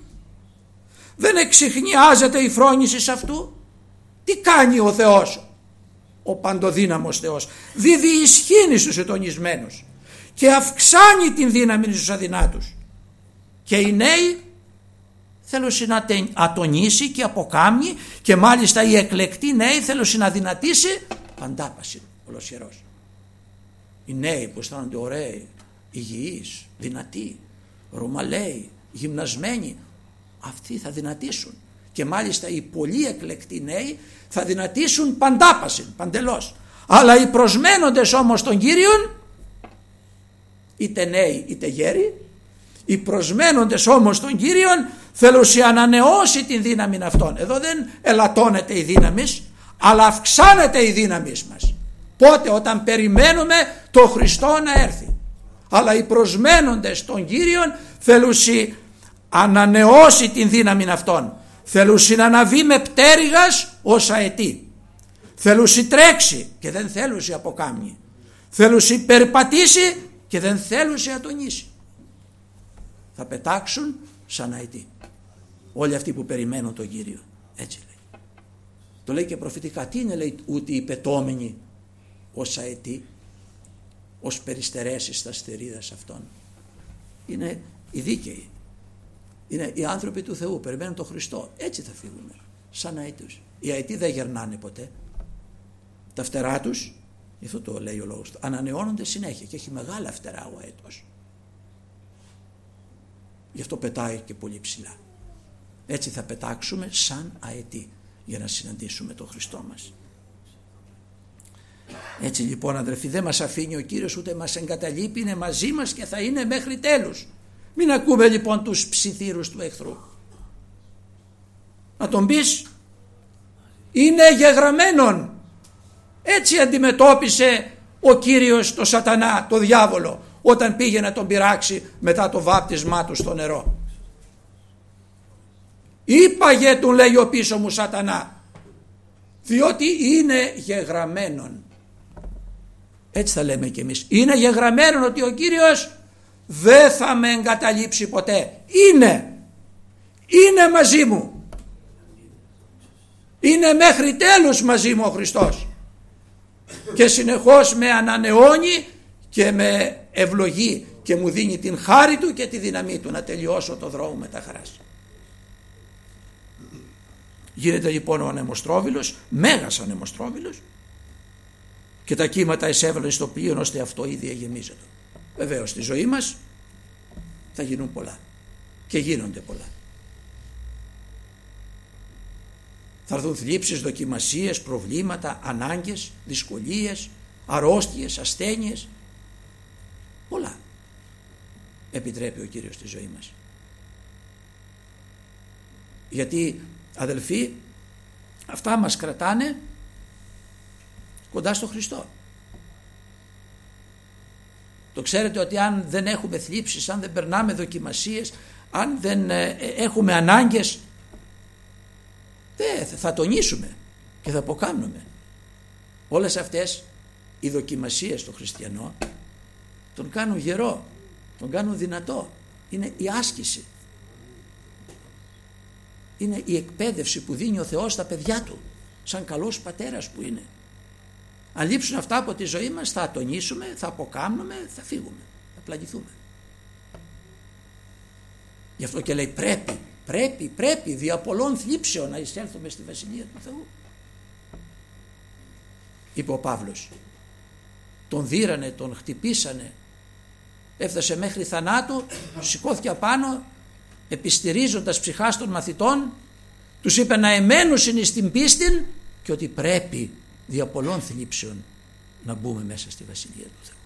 Δεν εξιχνιάζεται η φρόνηση αυτού? Τι κάνει ο Θεός? ο παντοδύναμος Θεός. Δίδει ισχύνη στους ετονισμένους και αυξάνει την δύναμη στους αδυνάτους. Και οι νέοι θέλουν να ατονίσει και αποκάμνει, και μάλιστα οι εκλεκτοί νέοι θέλουν να δυνατήσει παντάπαση ολοσχερός. Οι νέοι που αισθάνονται ωραίοι, υγιείς, δυνατοί, ρωμαλαίοι, γυμνασμένοι, αυτοί θα δυνατήσουν. Και μάλιστα οι πολύ εκλεκτοί νέοι θα δυνατήσουν παντάπαση, παντελώς. Αλλά οι προσμένοντες όμως των Κύριων, είτε νέοι είτε γέροι, οι προσμένοντες όμως των Κύριων θέλουν να ανανεώσει την δύναμη αυτών. Εδώ δεν ελαττώνεται η δύναμη, αλλά αυξάνεται η δύναμη μας. Πότε? Όταν περιμένουμε το Χριστό να έρθει. Αλλά οι προσμένοντες των Κύριων θέλουν να ανανεώσει την δύναμη αυτών. Θέλουν να αναβεί με πτέρυγας ως αετή. Θέλουν να τρέξει και δεν θέλουν να αποκάμνει. Θέλουν να περπατήσει και δεν θέλουν να ατονίσει. Θα πετάξουν σαν αετή. Όλοι αυτοί που περιμένουν τον Κύριο. Έτσι λέει. Το λέει και προφητικά. Τι είναι, λέει, ούτε οι πετώμενοι ως αετή, ως περιστερέσεις στα στερίδας αυτών? Είναι οι δίκαιοι. Είναι οι άνθρωποι του Θεού, περιμένουν τον Χριστό. Έτσι θα φύγουμε, σαν αετούς. Οι αετοί δεν γερνάνε ποτέ. Τα φτερά τους, γι' αυτό το λέει ο λόγος του, ανανεώνονται συνέχεια και έχει μεγάλα φτερά ο αετός. Γι' αυτό πετάει και πολύ ψηλά. Έτσι θα πετάξουμε σαν αετοί για να συναντήσουμε τον Χριστό μας. Έτσι λοιπόν, αδερφοί, δεν μας αφήνει ο Κύριος ούτε μας εγκαταλείπει, είναι μαζί μας και θα είναι μέχρι τέλους. Μην ακούμε λοιπόν τους ψιθύρους του εχθρού. Να τον πεις, είναι γεγραμμένον. Έτσι αντιμετώπισε ο Κύριος το σατανά, το διάβολο, όταν πήγε να τον πειράξει μετά το βάπτισμά του στο νερό. Είπαγε, του λέει ο πίσω μου σατανά, διότι είναι γεγραμμένον. Έτσι θα λέμε κι εμείς. Είναι γεγραμμένον ότι ο Κύριος δεν θα με εγκαταλείψει ποτέ. Είναι. Είναι μαζί μου. Είναι μέχρι τέλους μαζί μου ο Χριστός. Και συνεχώς με ανανεώνει και με ευλογεί και μου δίνει την χάρη του και τη δύναμή του να τελειώσω το δρόμο με τα χαράς. Γίνεται λοιπόν ο ανεμοστρόβιλος, μέγας ανεμοστρόβιλος, και τα κύματα εισέβαλαν στο πλοίο ώστε αυτό ήδη εγεμίζεται. Βεβαίως στη ζωή μας θα γίνουν πολλά και γίνονται πολλά. Θα έρθουν θλίψεις, δοκιμασίες, προβλήματα, ανάγκες, δυσκολίες, αρρώστιες, ασθένειες. Πολλά επιτρέπει ο Κύριος στη ζωή μας. Γιατί, αδελφοί, αυτά μας κρατάνε κοντά στο Χριστό. Το ξέρετε ότι αν δεν έχουμε θλίψεις, αν δεν περνάμε δοκιμασίες, αν δεν ε, έχουμε ανάγκες, δεν θα τονίσουμε και θα αποκάμνουμε. Όλες αυτές οι δοκιμασίες στο χριστιανό τον κάνουν γερό, τον κάνουν δυνατό. Είναι η άσκηση. Είναι η εκπαίδευση που δίνει ο Θεός στα παιδιά του, σαν καλός πατέρας που είναι. Αν λείψουν αυτά από τη ζωή μας, θα ατονίσουμε, θα αποκάμνουμε, θα φύγουμε, θα πλαγηθούμε. Γι' αυτό και λέει πρέπει, πρέπει, πρέπει δια πολλών θλίψεων να εισέλθουμε στη Βασιλεία του Θεού. Είπε ο Παύλος, τον δίρανε, τον χτυπήσανε, έφτασε μέχρι θανάτου, σηκώθηκε απάνω, επιστηρίζοντας ψυχάς των μαθητών, τους είπε να εμένουσιν στην πίστην και ότι πρέπει δια πολλών θλίψεων να μπούμε μέσα στη Βασιλεία του Θεού.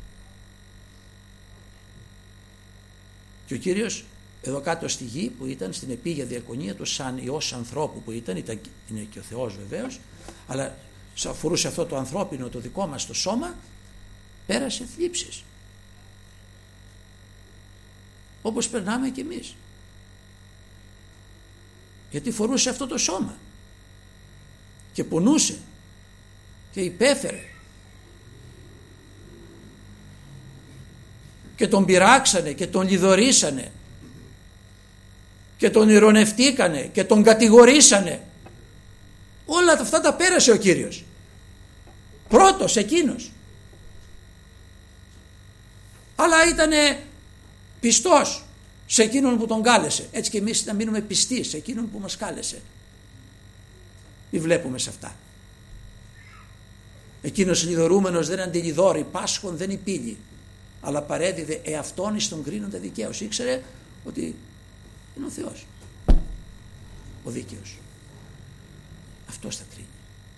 Και ο Κύριος εδώ κάτω στη γη που ήταν, στην επίγεια διακονία του, σαν Υιός ανθρώπου που ήταν, ήταν είναι και ο Θεός βεβαίως, αλλά αφορούσε αυτό το ανθρώπινο, το δικό μας το σώμα, πέρασε θλίψεις. Όπως περνάμε κι εμείς. Γιατί φορούσε αυτό το σώμα και πονούσε και υπέφερε και τον πειράξανε και τον λιδωρήσανε και τον ειρωνευτήκανε και τον κατηγορήσανε. Όλα αυτά τα πέρασε ο Κύριος. πρώτος εκείνος. Αλλά ήταν πιστός σε εκείνον που τον κάλεσε. Έτσι και εμείς να μείνουμε πιστοί σε εκείνον που μας κάλεσε. Μη βλέπουμε σε αυτά. Εκείνος λιδωρούμενος δεν αντιλιδώρει, πάσχων δεν υπήλει, αλλά παρέδιδε εαυτόν εις τον κρίνοντα δικαίος. Ήξερε ότι είναι ο Θεός ο δίκαιος. Αυτός θα κρίνει.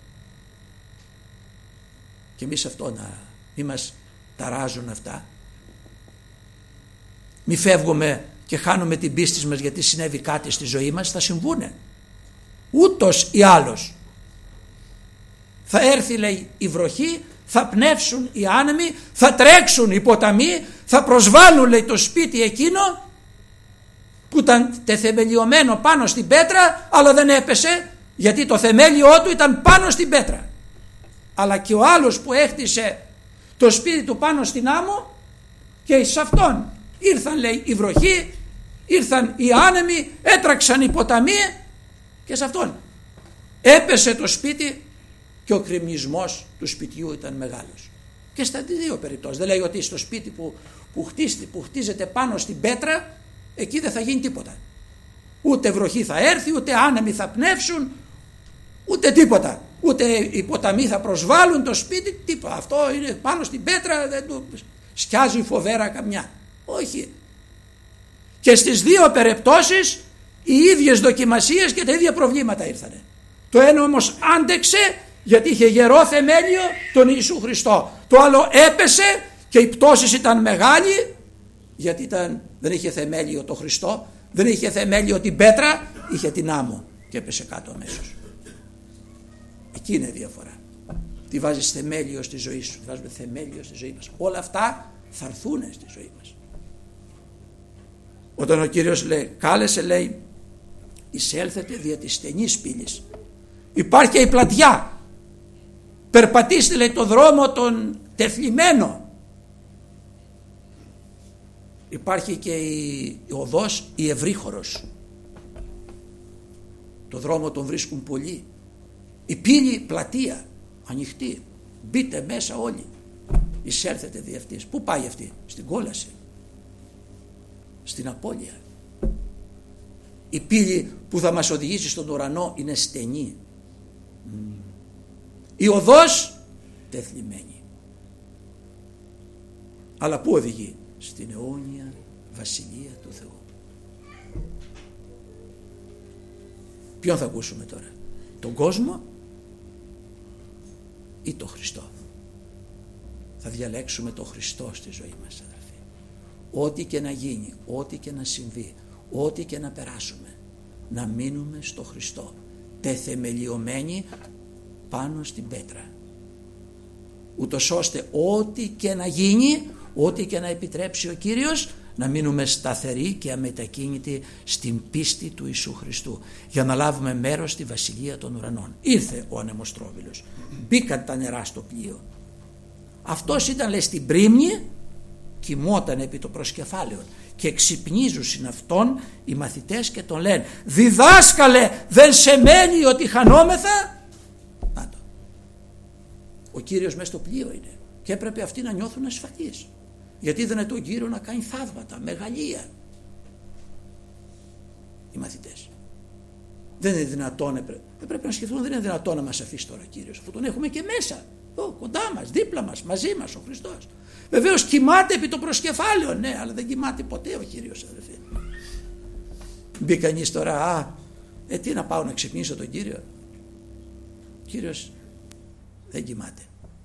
Και εμείς αυτό να μη μας ταράζουν αυτά. Μη φεύγουμε και χάνουμε την πίστη μας γιατί συνέβη κάτι στη ζωή μας. Θα συμβούνε. Ούτως ή άλλως. Θα έρθει, λέει, η βροχή, θα πνεύσουν οι άνεμοι, θα τρέξουν οι ποταμοί, θα προσβάλλουν, λέει, το σπίτι εκείνο που ήταν τεθεμελιωμένο πάνω στην πέτρα, αλλά δεν έπεσε γιατί το θεμέλιό του ήταν πάνω στην πέτρα. Αλλά και ο άλλος που έχτισε το σπίτι του πάνω στην άμμο, και σε αυτόν ήρθαν, λέει, η βροχή, ήρθαν οι άνεμοι, έτραξαν οι ποταμοί και σε αυτόν έπεσε το σπίτι και ο κρημνισμός του σπιτιού ήταν μεγάλος. Και στα δύο περιπτώσεις. Δεν λέει ότι στο σπίτι που, που, χτίστη, που χτίζεται πάνω στην πέτρα, εκεί δεν θα γίνει τίποτα. Ούτε βροχή θα έρθει, ούτε άνεμοι θα πνεύσουν, ούτε τίποτα. Ούτε οι ποταμοί θα προσβάλλουν το σπίτι, τίποτα. Αυτό είναι πάνω στην πέτρα, δεν του σκιάζει φοβέρα καμιά. Όχι. Και στις δύο περιπτώσεις οι ίδιες δοκιμασίες και τα ίδια προβλήματα ήρθανε. Το ένα όμως άντεξε γιατί είχε γερό θεμέλιο τον Ιησού Χριστό. Το άλλο έπεσε και η πτώση ήταν μεγάλη γιατί ήταν, δεν είχε θεμέλιο το Χριστό, δεν είχε θεμέλιο την πέτρα, είχε την άμμο και έπεσε κάτω αμέσως. Εκεί είναι η διαφορά. Τι βάζεις θεμέλιο στη ζωή σου, βάζουμε θεμέλιο στη ζωή μας. Όλα αυτά θα έρθουν στη ζωή μας. Όταν ο Κύριος λέει, κάλεσε, λέει, εισέλθετε δια της στενής πύλης. Υπάρχει και η πλατιά. Περπατήστε, λέει, το δρόμο τον τεθλιμμένο. Υπάρχει και η, η οδός η ευρύχωρος. Το δρόμο τον βρίσκουν πολλοί. Η πύλη πλατεία ανοιχτή. Μπείτε μέσα όλοι. Εισέλθετε δι' αυτής. Πού πάει αυτή? Στην κόλαση. Στην απώλεια. Η πύλη που θα μας οδηγήσει στον ουρανό είναι στενή. Mm. Η οδός τεθλιμμένη. Αλλά πού οδηγεί? Στην αιώνια βασιλεία του Θεού. Ποιον θα ακούσουμε τώρα? Τον κόσμο ή τον Χριστό? Θα διαλέξουμε τον Χριστό στη ζωή μας, αδελφοί. Ό,τι και να γίνει, ό,τι και να συμβεί, ό,τι και να περάσουμε, να μείνουμε στο Χριστό, τεθεμελιωμένοι πάνω στην πέτρα, ούτως ώστε ό,τι και να γίνει, ό,τι και να επιτρέψει ο Κύριος, να μείνουμε σταθεροί και αμετακίνητοι στην πίστη του Ιησού Χριστού, για να λάβουμε μέρος στη βασιλεία των ουρανών. Ήρθε ο ανεμοστρόβιλος, μπήκαν τα νερά στο πλοίο. Αυτός ήταν, λέει, στην πρίμνη, κοιμόταν επί το προσκεφάλαιο και ξυπνίζουσιν αυτόν οι μαθητές και τον λένε, διδάσκαλε, δεν σε μένει ότι χανόμεθα? Να το. Ο Κύριος μέσα στο πλοίο είναι και έπρεπε αυτοί να νιώθουν ασφαλείς, γιατί είδανε τον Κύριο να κάνει θαύματα, μεγαλεία. Οι μαθητές. Δεν είναι δυνατόν, έπρεπε, έπρεπε να σκεφτούν, δεν είναι δυνατόν να μας αφήσει τώρα ο Κύριος, αφού τον έχουμε και μέσα, εδώ, κοντά μας, δίπλα μας, μαζί μας ο Χριστός. Βεβαίως κοιμάται επί το προσκεφάλαιο, ναι, αλλά δεν κοιμάται ποτέ ο Κύριος, αδελφοί. Μπει κανείς τώρα, α, ε, τι να πάω να ξυπνήσω τον Κύριο? Ο Κύριος δεν κοιμάται.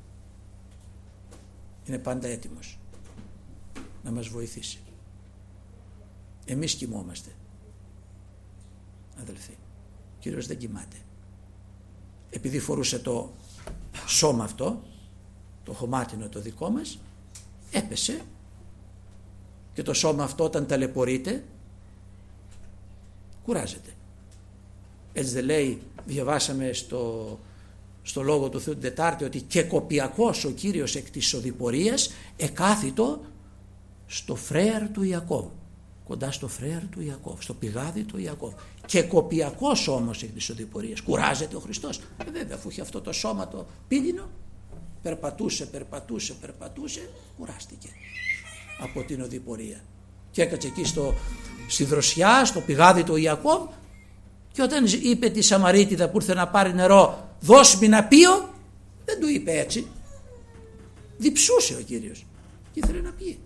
Είναι πάντα έτοιμος να μας βοηθήσει. Εμείς κοιμόμαστε, αδελφοί. Ο Κύριος δεν κοιμάται. Επειδή φορούσε το σώμα αυτό, το χωμάτινο το δικό μας, έπεσε και το σώμα αυτό όταν ταλαιπωρείται κουράζεται. Έτσι δεν λέει, διαβάσαμε στο, στο Λόγο του Θεού την Τετάρτη, ότι και κοπιακός ο Κύριος εκ της οδηπορίας εκάθιτο στο φρέαρ του Ιακώβ, κοντά στο φρέαρ του Ιακώβ, στο πηγάδι του Ιακώβ. Και κοπιακός όμως εκ της οδηπορίας. Κουράζεται ο Χριστός. Ε, βέβαια, αφού έχει αυτό το σώμα το πύλινο, περπατούσε, περπατούσε, περπατούσε, κουράστηκε από την οδηπορία και έκατσε εκεί στο, στη δροσιά, στο πηγάδι του Ιακώβ, και όταν είπε τη Σαμαρίτιδα που ήρθε να πάρει νερό, δώσ' μη να πίω, δεν του είπε έτσι, διψούσε ο Κύριος και ήθελε να πιει.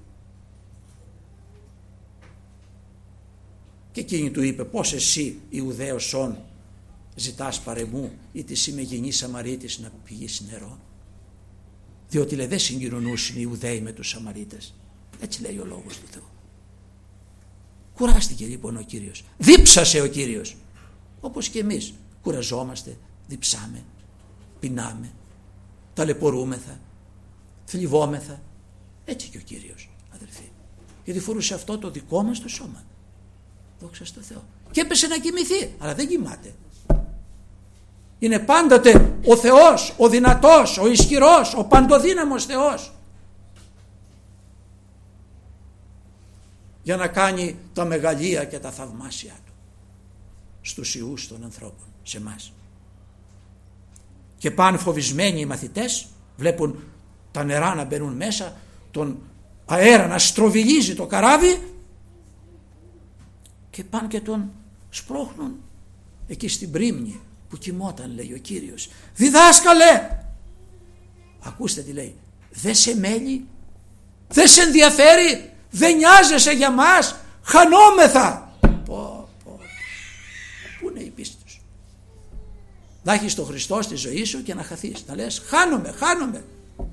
Και εκείνη του είπε, πώς εσύ Ιουδαίος σών ζητάς παρεμού ή της είμαι γυνή Σαμαρίτης να πηγείς νερό? Διότι λέει δεν συγκοινωνούσαν οι Ιουδαίοι με τους Σαμαρίτες. Έτσι λέει ο λόγος του Θεού. Κουράστηκε λοιπόν ο Κύριος, δίψασε ο Κύριος, όπως και εμείς κουραζόμαστε, διψάμε, πεινάμε, ταλαιπωρούμεθα, θλιβόμεθα. Έτσι και ο Κύριος, αδελφοί, γιατί φορούσε αυτό το δικό μας το σώμα. Δόξα στο Θεό. Και έπεσε να κοιμηθεί, αλλά δεν κοιμάται. Είναι πάντοτε ο Θεός, ο δυνατός, ο ισχυρός, ο παντοδύναμος Θεός, για να κάνει τα μεγαλεία και τα θαυμάσια του στους ιούς των ανθρώπων, σε εμάς. Και πάνε φοβισμένοι οι μαθητές, βλέπουν τα νερά να μπαίνουν μέσα, τον αέρα να στροβιλίζει το καράβι, και πάνε και τον σπρώχνουν εκεί στην πρίμνη που κοιμόταν, λέει ο Κύριος. Διδάσκαλε, ακούστε τι λέει, δεν σε μέλει, δεν σε ενδιαφέρει, δεν νοιάζεσαι για μας, χανόμεθα. Πω, πω. Πού είναι η πίστη τους? Να έχεις τον Χριστό στη ζωή σου και να χαθείς, να λες χάνομαι, χάνομαι.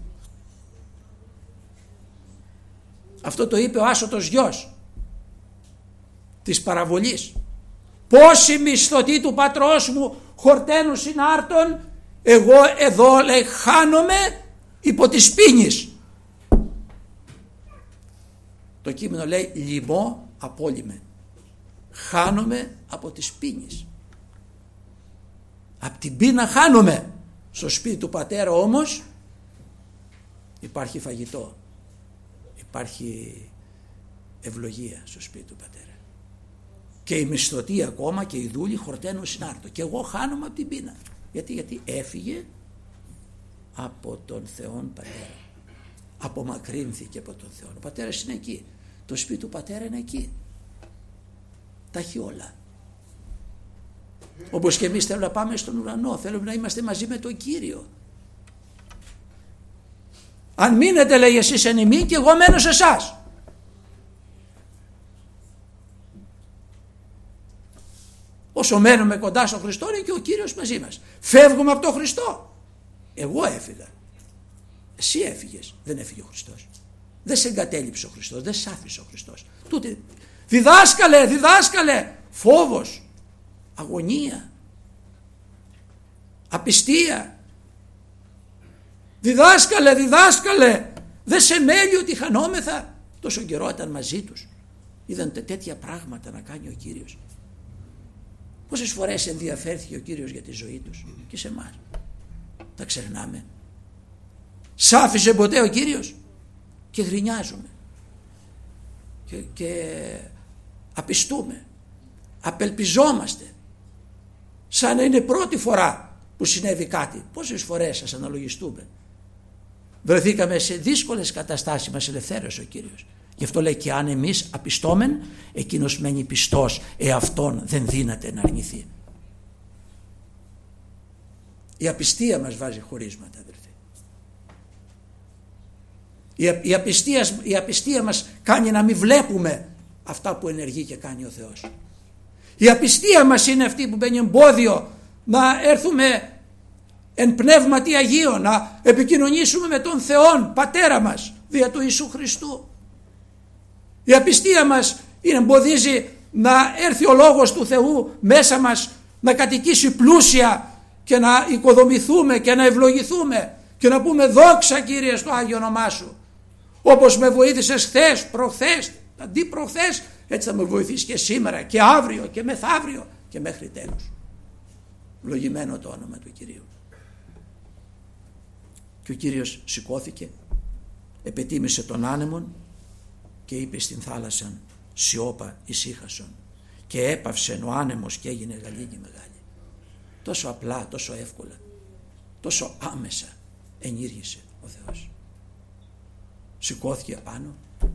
Αυτό το είπε ο άσωτος γιος της παραβολής. Πόσοι μισθωτοί του πατρός μου χορταίνουν συνάρτων, εγώ εδώ, λέει, χάνομαι υπό της πίνης. Το κείμενο λέει λιμώ απόλυμε, χάνομαι από της πίνης, από την πείνα χάνομαι. Στο σπίτι του πατέρα όμως υπάρχει φαγητό, υπάρχει ευλογία στο σπίτι του πατέρα, και οι μισθωτοί ακόμα και οι δούλοι χορταίνουν συνάρτο, και εγώ χάνομαι από την πείνα. Γιατί, γιατί έφυγε από τον Θεόν Πατέρα, απομακρύνθηκε από τον Θεό. Ο πατέρας είναι εκεί, το σπίτι του πατέρα είναι εκεί, τα έχει όλα. Όπως και εμείς θέλουμε να πάμε στον ουρανό, θέλουμε να είμαστε μαζί με τον Κύριο. Αν μείνετε, λέει, εσείς εν ημί και εγώ μένω σε εσάς. Όσο μένουμε κοντά στον Χριστό είναι και ο Κύριος μαζί μας. Φεύγουμε από τον Χριστό. Εγώ έφυγα, εσύ έφυγες, δεν έφυγε ο Χριστός. Δεν σε εγκατέλειψε ο Χριστός, δεν σ' άφησε ο Χριστός. Τούτε, διδάσκαλε, διδάσκαλε, φόβος, αγωνία, απιστία. Διδάσκαλε, διδάσκαλε, δεν σε μέλει ότι χανόμεθα. Τόσο καιρό ήταν μαζί τους, είδαν τέτοια πράγματα να κάνει ο Κύριος. Πόσες φορές ενδιαφέρθηκε ο Κύριος για τη ζωή τους και σε εμάς. Τα ξεχνάμε. Σ' άφησε ποτέ ο Κύριος? Και γρινιάζουμε και, και απιστούμε, απελπιζόμαστε, σαν να είναι πρώτη φορά που συνέβη κάτι. Πόσες φορές σας αναλογιστούμε βρεθήκαμε σε δύσκολες καταστάσεις, μας ελευθέρωσε ο Κύριος. Γι' αυτό λέει και αν εμείς απιστόμεν, εκείνος μένει πιστός, εαυτόν δεν δύναται να αρνηθεί. Η απιστία μας βάζει χωρίσματα, αδελφοί. Η, η, απιστία, η απιστία μας κάνει να μην βλέπουμε αυτά που ενεργεί και κάνει ο Θεός. Η απιστία μας είναι αυτή που μπαίνει εμπόδιο να έρθουμε εν πνεύματι Αγίο, να επικοινωνήσουμε με τον Θεόν Πατέρα μας δια του Ιησού Χριστού. Η απιστία μας είναι, εμποδίζει να έρθει ο Λόγος του Θεού μέσα μας, να κατοικήσει πλούσια και να οικοδομηθούμε και να ευλογηθούμε και να πούμε δόξα Κύριε στο Άγιο όνομά Σου. Όπως με βοήθησες χθες, προχθές, αντί προχθές, έτσι θα με βοηθήσει και σήμερα και αύριο και μεθαύριο και μέχρι τέλους. Ευλογημένο το όνομα του Κυρίου. Και ο Κύριος σηκώθηκε, επετίμησε τον άνεμον και είπε στην θάλασσα σιώπα ησύχασον, και έπαυσε ο άνεμος και έγινε γαλήνη μεγάλη. Τόσο απλά, τόσο εύκολα, τόσο άμεσα ενήργησε ο ο Θεός. Σηκώθηκε απάνω,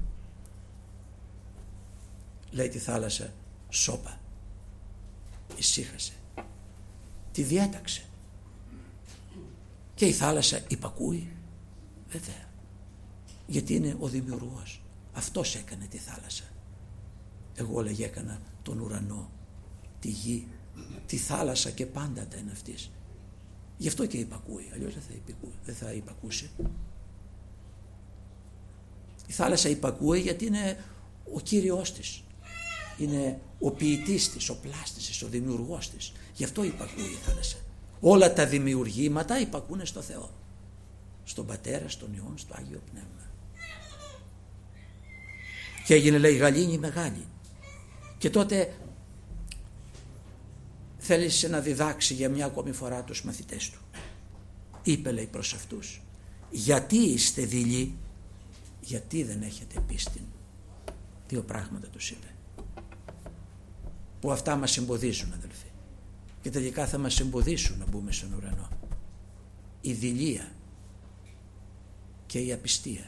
λέει τη θάλασσα σώπα, ησύχασε, τη διέταξε και η θάλασσα υπακούει, βέβαια, γιατί είναι ο δημιουργός. Αυτός έκανε τη θάλασσα. Εγώ, λέγε, έκανα τον ουρανό, τη γη, τη θάλασσα και πάντα τα είναι αυτής. Γι' αυτό και υπακούει, αλλιώς δεν θα, υπηκού, δεν θα υπακούσει. Η θάλασσα υπακούει γιατί είναι ο Κύριος της, είναι ο ποιητής της, ο πλάστης της, ο δημιουργός της. Γι' αυτό υπακούει η θάλασσα. Όλα τα δημιουργήματα υπακούνε στο Θεό, στον Πατέρα, στον Υιόν, στο Άγιο Πνεύμα. Και έγινε, λέει, γαλήνη μεγάλη. Και τότε θέλησε να διδάξει για μια ακόμη φορά τους μαθητές του. Είπε, λέει, προς αυτούς, γιατί είστε δειλοί, γιατί δεν έχετε πίστη. Δύο πράγματα τους είπε, που αυτά μας εμποδίζουν, αδελφοί, και τελικά θα μας εμποδίσουν να μπούμε στον ουρανό. Η δειλία και η απιστία.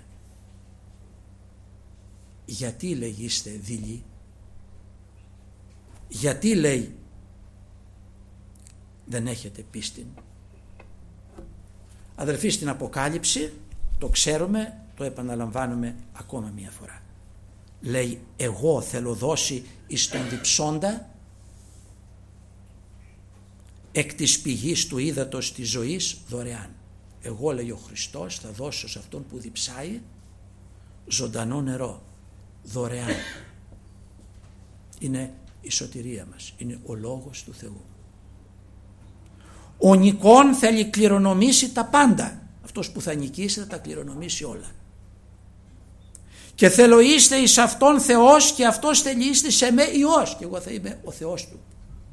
Γιατί, λέει, είστε δειλοί, γιατί, λέει, δεν έχετε πίστη. Αδελφοί, στην Αποκάλυψη, το ξέρουμε, το επαναλαμβάνουμε ακόμα μία φορά, λέει, εγώ θέλω δώσει εις τον διψώντα εκ της πηγής του ύδατος της ζωής δωρεάν. Εγώ, λέει, ο Χριστός, θα δώσω σε αυτόν που διψάει ζωντανό νερό δωρεάν. Είναι η σωτηρία μας, είναι ο Λόγος του Θεού. Ο νικών θέλει κληρονομήσει τα πάντα. Αυτός που θα νικήσει θα τα κληρονομήσει όλα. Και θέλω είστε εις αυτόν Θεός και αυτός θέλει είστε σε με Υιός, και εγώ θα είμαι ο Θεός του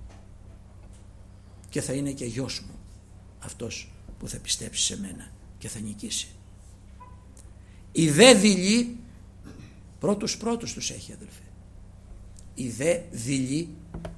και θα είναι και γιος μου αυτός που θα πιστέψει σε μένα και θα νικήσει. Οι δε δειλοί, πρώτους πρώτους τους έχει, αδελφοί, οι δε δειλοί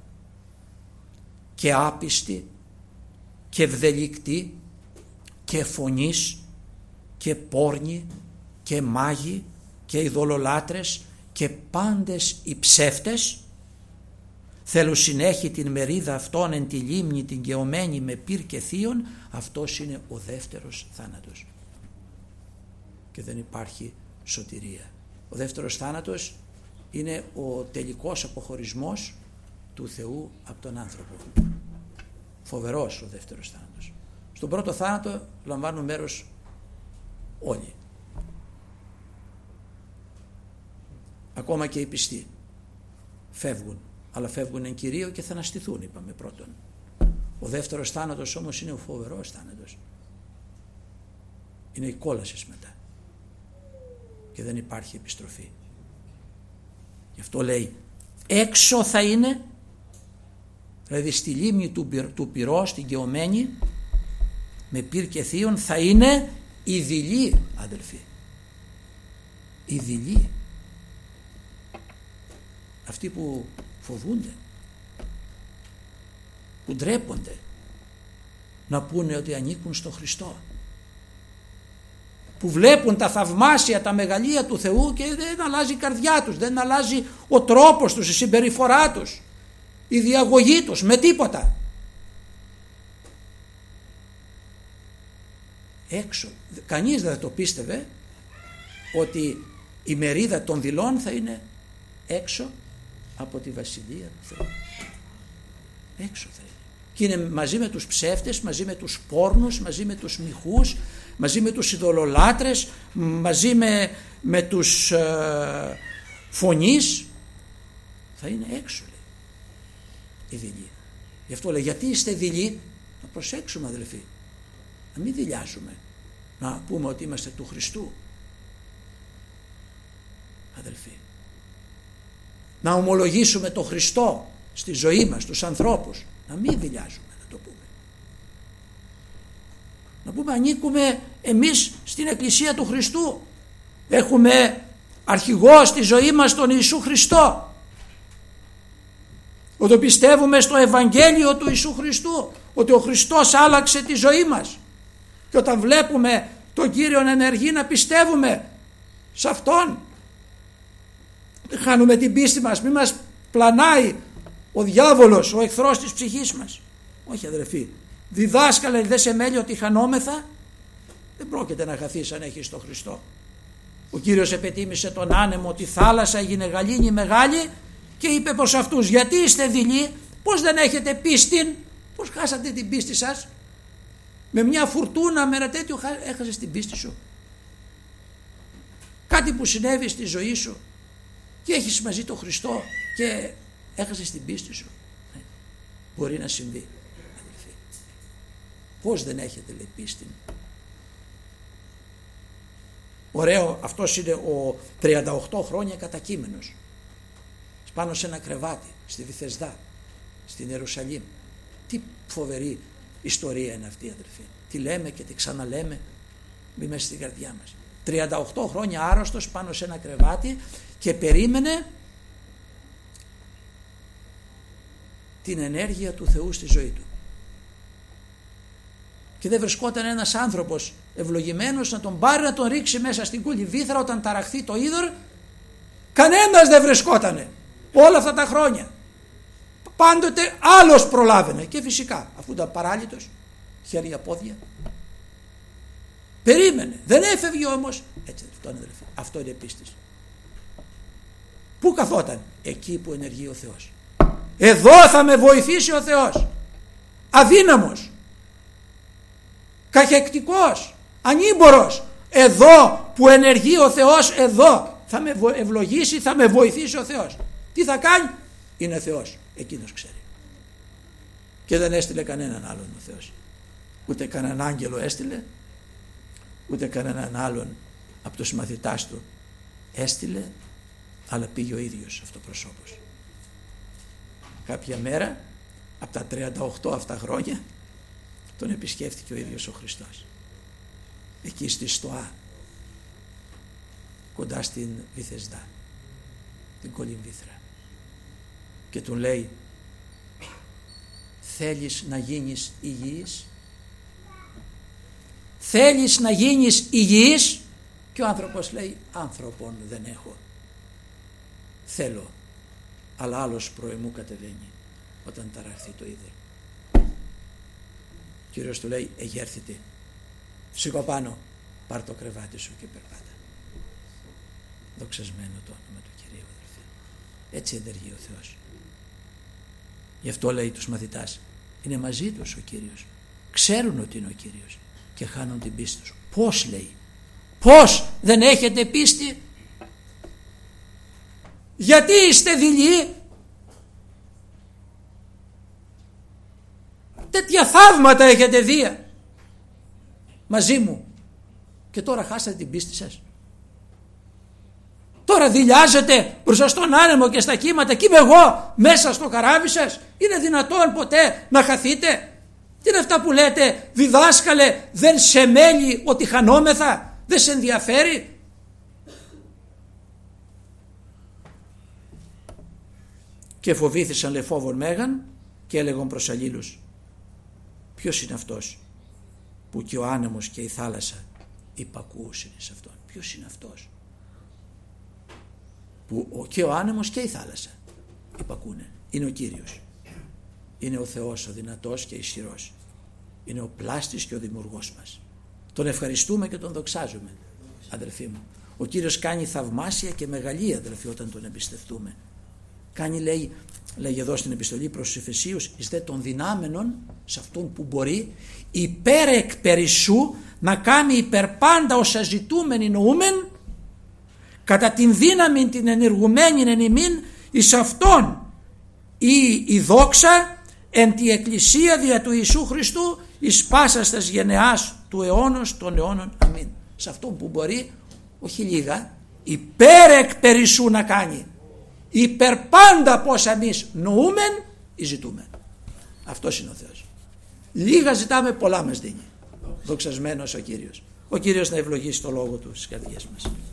και άπιστοι και ευδελικτοί και φωνείς και πόρνοι και μάγοι και ειδωλολάτρες και πάντες οι ψεύτες θέλουν συνέχει την μερίδα αυτών εν τη λίμνη την γεωμένη με πυρ και θείον. Αυτός είναι ο δεύτερος θάνατος και δεν υπάρχει σωτηρία. Ο δεύτερος θάνατος είναι ο τελικός αποχωρισμός του Θεού από τον άνθρωπο. Φοβερός ο δεύτερος θάνατος. Στον πρώτο θάνατο λαμβάνουν μέρος όλοι, ακόμα και οι πιστοί φεύγουν, αλλά φεύγουν εν Κυρίω και θα αναστηθούν, είπαμε πρώτον. Ο δεύτερος θάνατος όμως είναι ο φοβερός θάνατος, είναι η κόλαση μετά και δεν υπάρχει επιστροφή. Γι' αυτό λέει έξω θα είναι, δηλαδή στη λίμνη του, του πυρός, στην γεωμένη με πυρ και θείον, θα είναι οι δειλοί, αδελφοί, οι δειλοί, αυτοί που φοβούνται, που ντρέπονται να πούνε ότι ανήκουν στο Χριστό, που βλέπουν τα θαυμάσια, τα μεγαλεία του Θεού και δεν αλλάζει η καρδιά τους, δεν αλλάζει ο τρόπος τους, η συμπεριφορά τους, η διαγωγή τους με τίποτα. Έξω, κανείς δεν θα το πίστευε ότι η μερίδα των δειλών θα είναι έξω από τη Βασιλεία του Θεού. Έξω θα είναι. Και είναι μαζί με τους ψεύτες, μαζί με τους πόρνους, μαζί με τους μοιχούς, μαζί με τους ειδωλολάτρες, μαζί με, με τους ε, φωνείς. Θα είναι έξω, λέει, η δειλή. Γι' αυτό λέει, γιατί είστε δειλοί? Να προσέξουμε, αδελφοί, να μην δειλιάζουμε, να πούμε ότι είμαστε του Χριστού, αδελφοί, να ομολογήσουμε το Χριστό στη ζωή μας, τους ανθρώπους, να μην δειλιάζουμε, να το πούμε, να πούμε ανήκουμε εμείς στην Εκκλησία του Χριστού, έχουμε αρχηγό στη ζωή μας τον Ιησού Χριστό, ότι πιστεύουμε στο Ευαγγέλιο του Ιησού Χριστού, ότι ο Χριστός άλλαξε τη ζωή μας. Και όταν βλέπουμε τον Κύριον ενεργεί να πιστεύουμε σε Αυτόν. Δεν χάνουμε την πίστη μας, μη μας πλανάει ο διάβολος, ο εχθρός της ψυχής μας. Όχι αδερφοί, διδάσκαλε δε σε μέλει ότι χανόμεθα. Δεν πρόκειται να χαθείς αν έχεις τον Χριστό. Ο Κύριος επετίμησε τον άνεμο, τη θάλασσα έγινε γαλήνη μεγάλη και είπε προς αυτούς, γιατί είστε δειλοί, πως δεν έχετε πίστη, πως χάσατε την πίστη σας? Με μια φουρτούνα, με ένα τέτοιο έχασες την πίστη σου? Κάτι που συνέβη στη ζωή σου και έχεις μαζί τον Χριστό και έχασες την πίστη σου? Ναι. Μπορεί να συμβεί, αδελφοί. Πώς δεν έχετε, λέει, πίστη? Ωραίο, αυτός είναι ο τριάντα οκτώ χρόνια κατακείμενος πάνω σε ένα κρεβάτι στη Βηθεσδά, στην Ιερουσαλήμ. Τι φοβερή ιστορία είναι αυτή, αδελφοί. Τι λέμε και τι ξαναλέμε, μη μέσα στην καρδιά μας. τριάντα οκτώ χρόνια άρρωστος πάνω σε ένα κρεβάτι και περίμενε την ενέργεια του Θεού στη ζωή του. Και δεν βρισκόταν ένας άνθρωπος ευλογημένος να τον πάρει, να τον ρίξει μέσα στην κολυμβήθρα όταν ταραχθεί το είδωρ. Κανένας δεν βρισκότανε όλα αυτά τα χρόνια. Πάντοτε άλλος προλάβαινε, και φυσικά αφού ήταν παράλυτος, χέρια πόδια, περίμενε, δεν έφευγε όμως. Έτσι, αυτό είναι, αδελφοί, αυτό είναι πίστης. Πού καθόταν? Εκεί που ενεργεί ο Θεός. Εδώ θα με βοηθήσει ο Θεός. Αδύναμος, καχεκτικός, ανήμπορος, εδώ που ενεργεί ο Θεός, εδώ θα με ευλογήσει, θα με βοηθήσει ο Θεός. Τι θα κάνει? Είναι Θεός, εκείνος ξέρει. Και δεν έστειλε κανέναν άλλον ο Θεός. Ούτε κανέναν άγγελο έστειλε, ούτε κανέναν άλλον από τους μαθητάς του έστειλε, αλλά πήγε ο ίδιος αυτοπροσώπος. Κάποια μέρα από τα τριάντα οκτώ αυτά χρόνια τον επισκέφθηκε ο ίδιος ο Χριστός, εκεί στη Στοά, κοντά στην Βηθεσδά, την κολυμβήθρα, και του λέει, θέλεις να γίνεις υγιής? Θέλεις να γίνεις υγιής? Και ο άνθρωπος λέει, άνθρωπον δεν έχω. Θέλω, αλλά άλλος προεμού κατεβαίνει όταν ταραχθεί το είδωρ. Ο Κύριος του λέει, εγέρθητε, σήκω πάνω, πάρ' το κρεβάτι σου και περπάτα. Δοξασμένο το όνομα του Κυρίου, αδελφοί. Έτσι ενεργεί ο Θεός. Γι' αυτό λέει τους μαθητάς, είναι μαζί τους ο Κύριος, ξέρουν ότι είναι ο Κύριος και χάνουν την πίστη τους. Πώς, λέει, πώς δεν έχετε πίστη? Γιατί είστε δειλοί? Τέτοια θαύματα έχετε δει μαζί μου και τώρα χάσατε την πίστη σας? Τώρα δειλιάζετε μπροστά στον άνεμο και στα κύματα και είμαι εγώ μέσα στο καράβι σας? Είναι δυνατόν ποτέ να χαθείτε? Τι είναι αυτά που λέτε, διδάσκαλε, δεν σε μέλει ότι χανόμεθα? Δεν σε ενδιαφέρει? Και φοβήθησαν λε φόβον μέγαν και έλεγαν προς αλλήλους, ποιος είναι αυτός που και ο άνεμος και η θάλασσα υπακούουσιν σε αυτόν? Ποιος είναι αυτός που και ο άνεμος και η θάλασσα υπακούνε? Είναι ο Κύριος. Είναι ο Θεός ο δυνατός και ισχυρός. Είναι ο πλάστης και ο δημιουργός μας. Τον ευχαριστούμε και τον δοξάζουμε, αδελφοί μου. Ο Κύριος κάνει θαυμάσια και μεγαλεία, αδελφοί, όταν τον εμπιστευτούμε. Κάνει, λέει, λέγει εδώ στην επιστολή προς τους Εφεσίους, εις δε των δυνάμενων, σε αυτόν που μπορεί, υπέρ εκ περισσού να κάνει υπερπάντα όσα ζητούμενοι νοούμεν, κατά την δύναμη την ενεργουμένη εν ημίν, εις αυτόν ή η δόξα εν τη εκκλησία δια του Ιησού Χριστού εις πάσας τας γενεάς του αιώνος των αιώνων. Αμήν. Σε αυτόν που μπορεί, όχι λίγα, υπέρ εκ περισσού να κάνει, υπερπάντα πως εμείς νοούμεν ή ζητούμε. Αυτός είναι ο Θεός. Λίγα ζητάμε, πολλά μας δίνει. Δοξασμένος ο Κύριος. Ο Κύριος να ευλογήσει το λόγο του στις καρδιές μας.